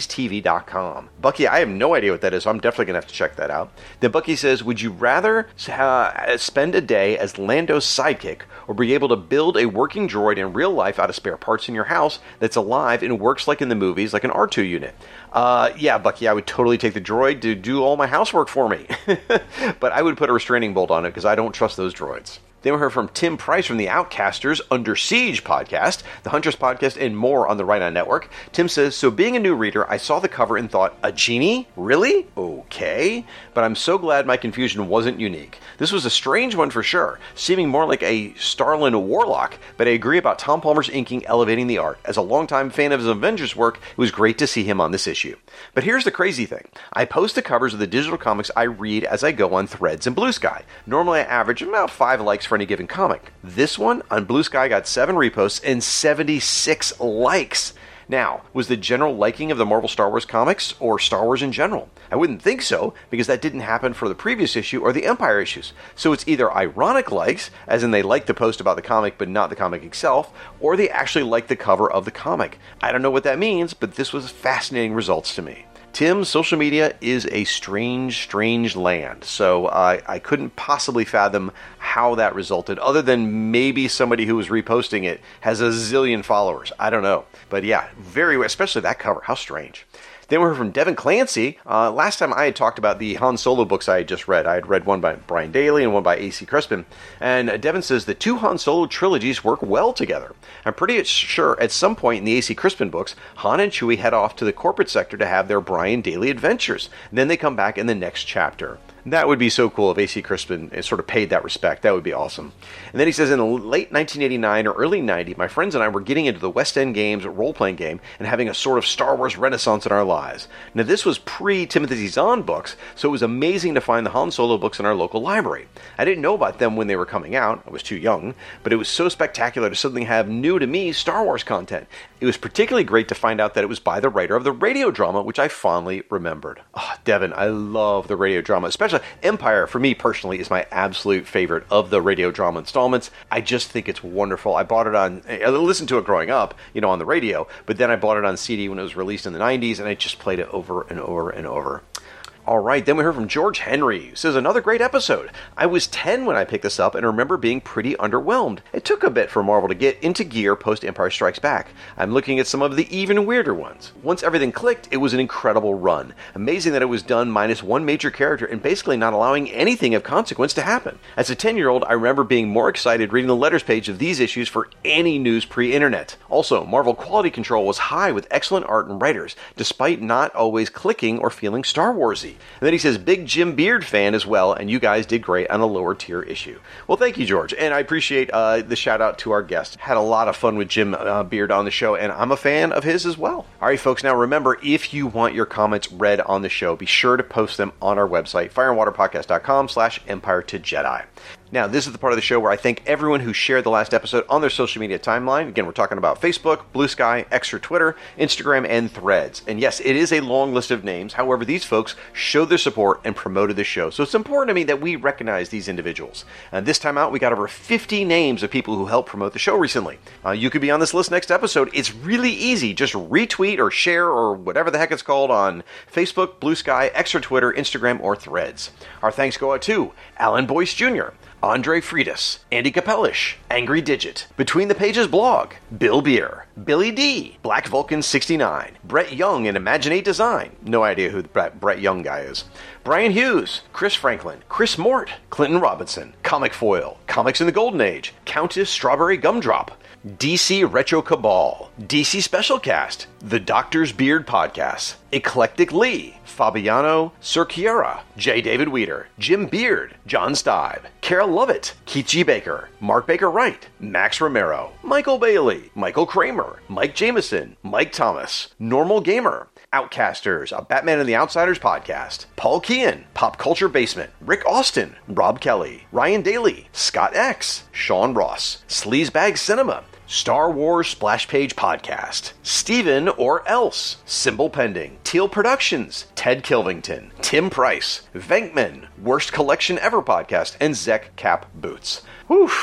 70stv.com. Bucky, I have no idea what that is, so I'm definitely going to have to check that out. Then Bucky says, would you rather spend a day as Lando's sidekick or be able to build a working droid in real life out of spare parts in your house that's alive and works like in the movies, like an R2 unit? Yeah, Bucky, I would totally take the droid to do all my housework for me. But I would put a restraining bolt on it because I don't trust those droids. Then we heard from Tim Price from the Outcasters Under Siege podcast, the Huntress podcast, and more on the Right On Network. Tim says, so being a new reader, I saw the cover and thought, a genie? Really? Okay. But I'm so glad my confusion wasn't unique. This was a strange one for sure, seeming more like a Starlin Warlock, but I agree about Tom Palmer's inking elevating the art. As a longtime fan of his Avengers work, it was great to see him on this issue. But here's the crazy thing. I post the covers of the digital comics I read as I go on Threads and Blue Sky. Normally I average about 5 likes for any given comic. This one on Blue Sky got 7 reposts and 76 likes. Now, was the general liking of the Marvel Star Wars comics or Star Wars in general? I wouldn't think so, because that didn't happen for the previous issue or the Empire issues. So it's either ironic likes, as in they like the post about the comic but not the comic itself, or they actually like the cover of the comic. I don't know what that means, but this was fascinating results to me. Tim, social media is a strange, strange land, so I couldn't possibly fathom how that resulted, other than maybe somebody who was reposting it has a zillion followers. I don't know. But yeah, especially that cover. How strange. Then we heard from Devin Clancy. Last time I had talked about the Han Solo books I had just read. I had read one by Brian Daley and one by A.C. Crispin. And Devin says the 2 Han Solo trilogies work well together. I'm pretty sure at some point in the A.C. Crispin books, Han and Chewie head off to the corporate sector to have their Brian Daley adventures. And then they come back in the next chapter. That would be so cool if A.C. Crispin sort of paid that respect. That would be awesome. And then he says, in the late 1989 or early 90, my friends and I were getting into the West End Games role-playing game and having a sort of Star Wars renaissance in our lives. Now, this was pre-Timothy Zahn books, so it was amazing to find the Han Solo books in our local library. I didn't know about them when they were coming out. I was too young, but it was so spectacular to suddenly have new to me Star Wars content. It was particularly great to find out that it was by the writer of the radio drama, which I fondly remembered. Oh, Devin, I love the radio drama, especially Empire, for me personally, is my absolute favorite of the radio drama installments. I just think it's wonderful. I listened to it growing up, on the radio, but then I bought it on CD when it was released in the 90s, and I just played it over and over and over. All right, then we heard from George Henry, who says, another great episode. I was 10 when I picked this up and remember being pretty underwhelmed. It took a bit for Marvel to get into gear post-Empire Strikes Back. I'm looking at some of the even weirder ones. Once everything clicked, it was an incredible run. Amazing that it was done minus one major character and basically not allowing anything of consequence to happen. As a 10-year-old, I remember being more excited reading the letters page of these issues for any news pre-internet. Also, Marvel quality control was high with excellent art and writers, despite not always clicking or feeling Star Warsy. And then he says, big Jim Beard fan as well, and you guys did great on a lower tier issue. Well, thank you, George, and I appreciate the shout out to our guest. Had a lot of fun with Jim Beard on the show, and I'm a fan of his as well. All right, folks, now remember, if you want your comments read on the show, be sure to post them on our website, fireandwaterpodcast.com/Empire to Jedi. Now, this is the part of the show where I thank everyone who shared the last episode on their social media timeline. Again, we're talking about Facebook, Blue Sky, X or Twitter, Instagram, and Threads. And yes, it is a long list of names. However, these folks showed their support and promoted the show. So it's important to me that we recognize these individuals. And this time out, we got over 50 names of people who helped promote the show recently. You could be on this list next episode. It's really easy. Just retweet or share or whatever the heck it's called on Facebook, Blue Sky, X or Twitter, Instagram, or Threads. Our thanks go out to Alan Boyce Jr., Andre Freitas, Andy Capellish, Angry Digit, Between the Pages Blog, Bill Beer, Billy D, Black Vulcan 69, Brett Young and Imaginate Design, no idea who the Brett Young guy is, Brian Hughes, Chris Franklin, Chris Mort, Clinton Robinson, Comic Foil, Comics in the Golden Age, Countess Strawberry Gumdrop, DC Retro Cabal, DC Specialcast, The Doctor's Beard Podcast, Eclectic Lee, Fabiano Cerchiera, J. David Weeder, Jim Beard, John Stibe, Carol Lovett, Keith G. Baker, Mark Baker Wright, Max Romero, Michael Bailey, Michael Kramer, Mike Jameson, Mike Thomas, Normal Gamer, Outcasters, a Batman and the Outsiders podcast, Paul Kean, Pop Culture Basement, Rick Austin, Rob Kelly, Ryan Daly, Scott X, Sean Ross, Sleazebag Cinema, Star Wars Splash Page Podcast, Steven or Else, Symbol Pending, Teal Productions, Ted Kilvington, Tim Price, Venkman, Worst Collection Ever Podcast, and Zek Cap Boots. Whew.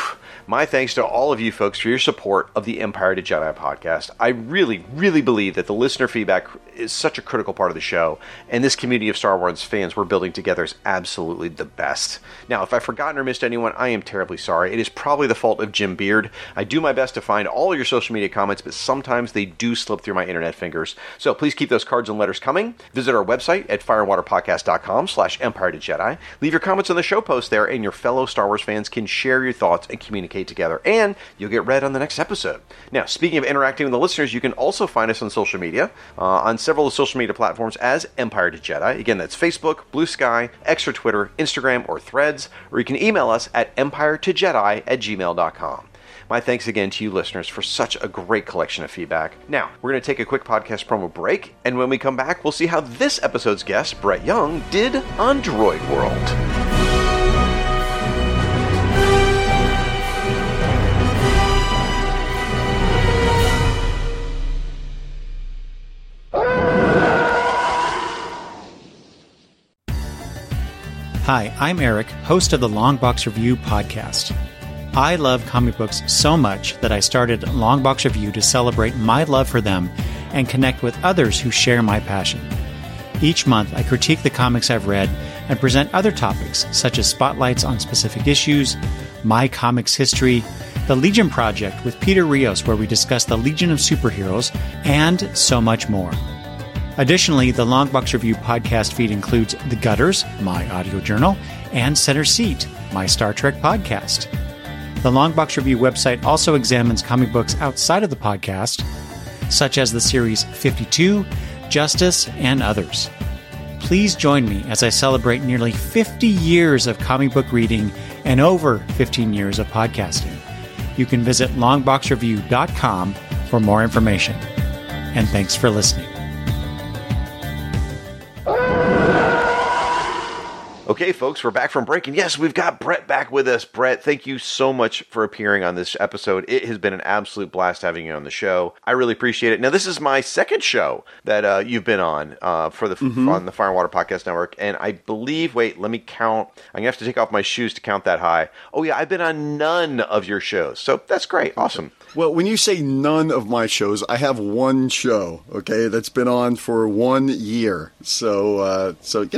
My thanks to all of you folks for your support of the Empire to Jedi podcast. I really, really believe that the listener feedback is such a critical part of the show, and this community of Star Wars fans we're building together is absolutely the best. Now, if I've forgotten or missed anyone, I am terribly sorry. It is probably the fault of Jim Beard. I do my best to find all your social media comments, but sometimes they do slip through my internet fingers. So please keep those cards and letters coming. Visit our website at fireandwaterpodcast.com/Empire to Jedi. Leave your comments on the show post there, and your fellow Star Wars fans can share your thoughts and communicate together, and you'll get read on the next episode. Now, speaking of interacting with the listeners, you can also find us on social media, on several of the social media platforms as Empire to Jedi. Again, that's Facebook, Blue Sky, X or Twitter, Instagram, or Threads, or you can email us at empiretojedi@gmail.com. My thanks again to you listeners for such a great collection of feedback. Now, we're going to take a quick podcast promo break, and when we come back, we'll see how this episode's guest, Brett Young, did on Droid World. Hi, I'm Eric, host of the Long Box Review podcast. I love comic books so much that I started Long Box Review to celebrate my love for them and connect with others who share my passion. Each month, I critique the comics I've read and present other topics, such as spotlights on specific issues, my comics history, the Legion Project with Peter Rios, where we discuss the Legion of Superheroes, and so much more. Additionally, the Long Box Review podcast feed includes The Gutters, my audio journal, and Center Seat, my Star Trek podcast. The Long Box Review website also examines comic books outside of the podcast, such as the series 52, Justice, and others. Please join me as I celebrate nearly 50 years of comic book reading and over 15 years of podcasting. You can visit longboxreview.com for more information. And thanks for listening. Okay, folks, we're back from break, and yes, we've got Brett back with us. Brett, thank you so much for appearing on this episode. It has been an absolute blast having you on the show. I really appreciate it. Now, this is my second show that you've been on on the Fire and Water Podcast Network, and I believe, wait, let me count. I'm going to have to take off my shoes to count that high. Oh, yeah, I've been on none of your shows, so that's great. Awesome. Well, when you say none of my shows, I have one show, okay, that's been on for 1 year. So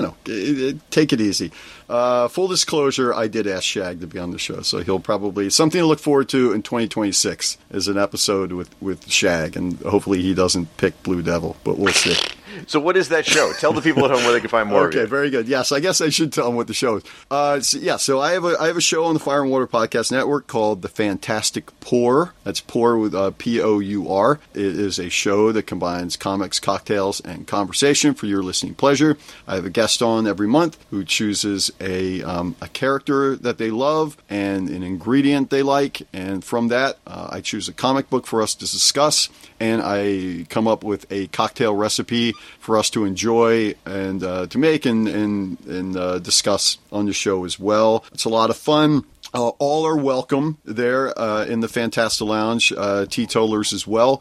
take it easy. Full disclosure, I did ask Shag to be on the show, so he'll probably something to look forward to in 2026 is an episode with Shag, and hopefully he doesn't pick Blue Devil, but we'll see. So what is that show? Tell the people at home where they can find more of you. Okay, very good. Yes, I guess I should tell them what the show is. So I have a show on the Fire and Water Podcast Network called The Fantastic Pour. That's Pour with P-O-U-R. It is a show that combines comics, cocktails, and conversation for your listening pleasure. I have a guest on every month who chooses a character that they love and an ingredient they like, and from that, I choose a comic book for us to discuss, and I come up with a cocktail recipe for us to enjoy and to make and discuss on the show as well. It's a lot of fun. All are welcome there in the Fantasta Lounge, teetotalers as well.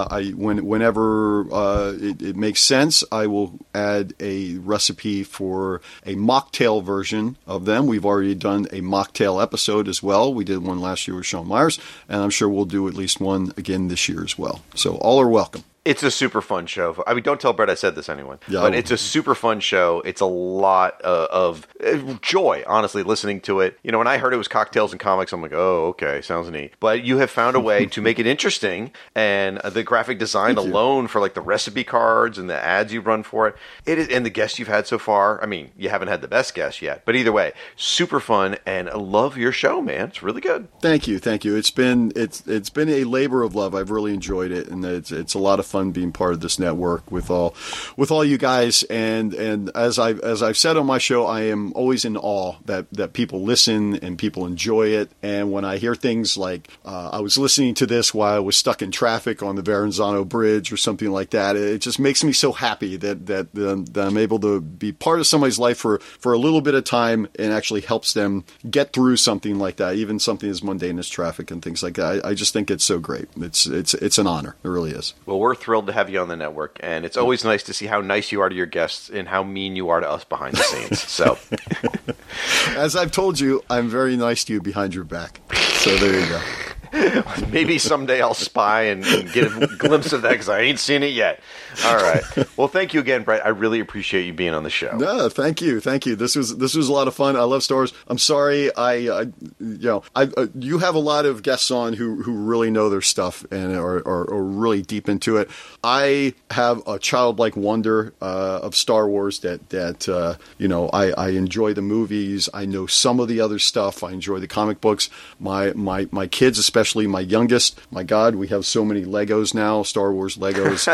Whenever it makes sense, I will add a recipe for a mocktail version of them. We've already done a mocktail episode as well. We did one last year with Sean Myers, and I'm sure we'll do at least one again this year as well. So all are welcome. It's a super fun show. I mean, don't tell Brett I said this to anyone. Yeah, but it's a super fun show. It's a lot of joy, honestly, listening to it. You know, when I heard it was cocktails and comics, I'm like, oh, okay, sounds neat. But you have found a way to make it interesting, and the graphic design alone for like the recipe cards and the ads you run for it, and the guests you've had so far. I mean, you haven't had the best guest yet, but either way, super fun, and I love your show, man. It's really good. Thank you. It's been a labor of love. I've really enjoyed it, and it's a lot of fun being part of this network with all you guys. And as I've said on my show, I am always in awe that people listen and people enjoy it. And when I hear things like I was listening to this while I was stuck in traffic on the Verrazano Bridge or something like that, it just makes me so happy that I'm able to be part of somebody's life for a little bit of time, and actually helps them get through something like that, even something as mundane as traffic and things like that. I just think it's so great. It's an honor. It really is. Well, we're thrilled to have you on the network, and it's always nice to see how nice you are to your guests and how mean you are to us behind the scenes. So, as I've told you, I'm very nice to you behind your back. So there you go. Maybe someday I'll spy and get a glimpse of that because I ain't seen it yet. All right. Well, thank you again, Brett. I really appreciate you being on the show. No, thank you. This was a lot of fun. I love Star Wars. I'm sorry, you have a lot of guests on who really know their stuff and are really deep into it. I have a childlike wonder of Star Wars that I enjoy the movies. I know some of the other stuff. I enjoy the comic books. My kids, especially my youngest, my God, we have so many Legos now, Star Wars Legos.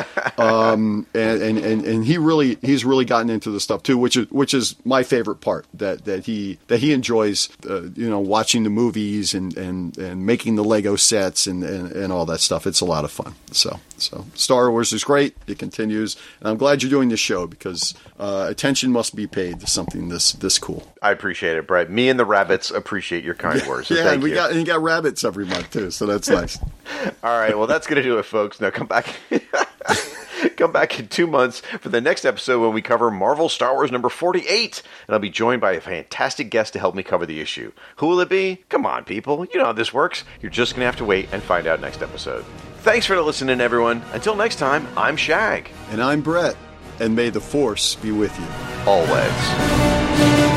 And he's really gotten into the stuff too, which is my favorite part, that he enjoys, watching the movies and making the Lego sets and all that stuff. It's a lot of fun. So Star Wars is great. It continues, and I'm glad you're doing this show because attention must be paid to something this cool. I appreciate it, Brett. Me and the rabbits appreciate your kind words. So yeah, and you got rabbits every month too, so that's nice. All right, well, that's going to do it, folks. Now come back. Come back in 2 months for the next episode when we cover Marvel Star Wars number 48. And I'll be joined by a fantastic guest to help me cover the issue. Who will it be? Come on, people. You know how this works. You're just going to have to wait and find out next episode. Thanks for listening, everyone. Until next time, I'm Shag. And I'm Brett. And may the Force be with you. Always.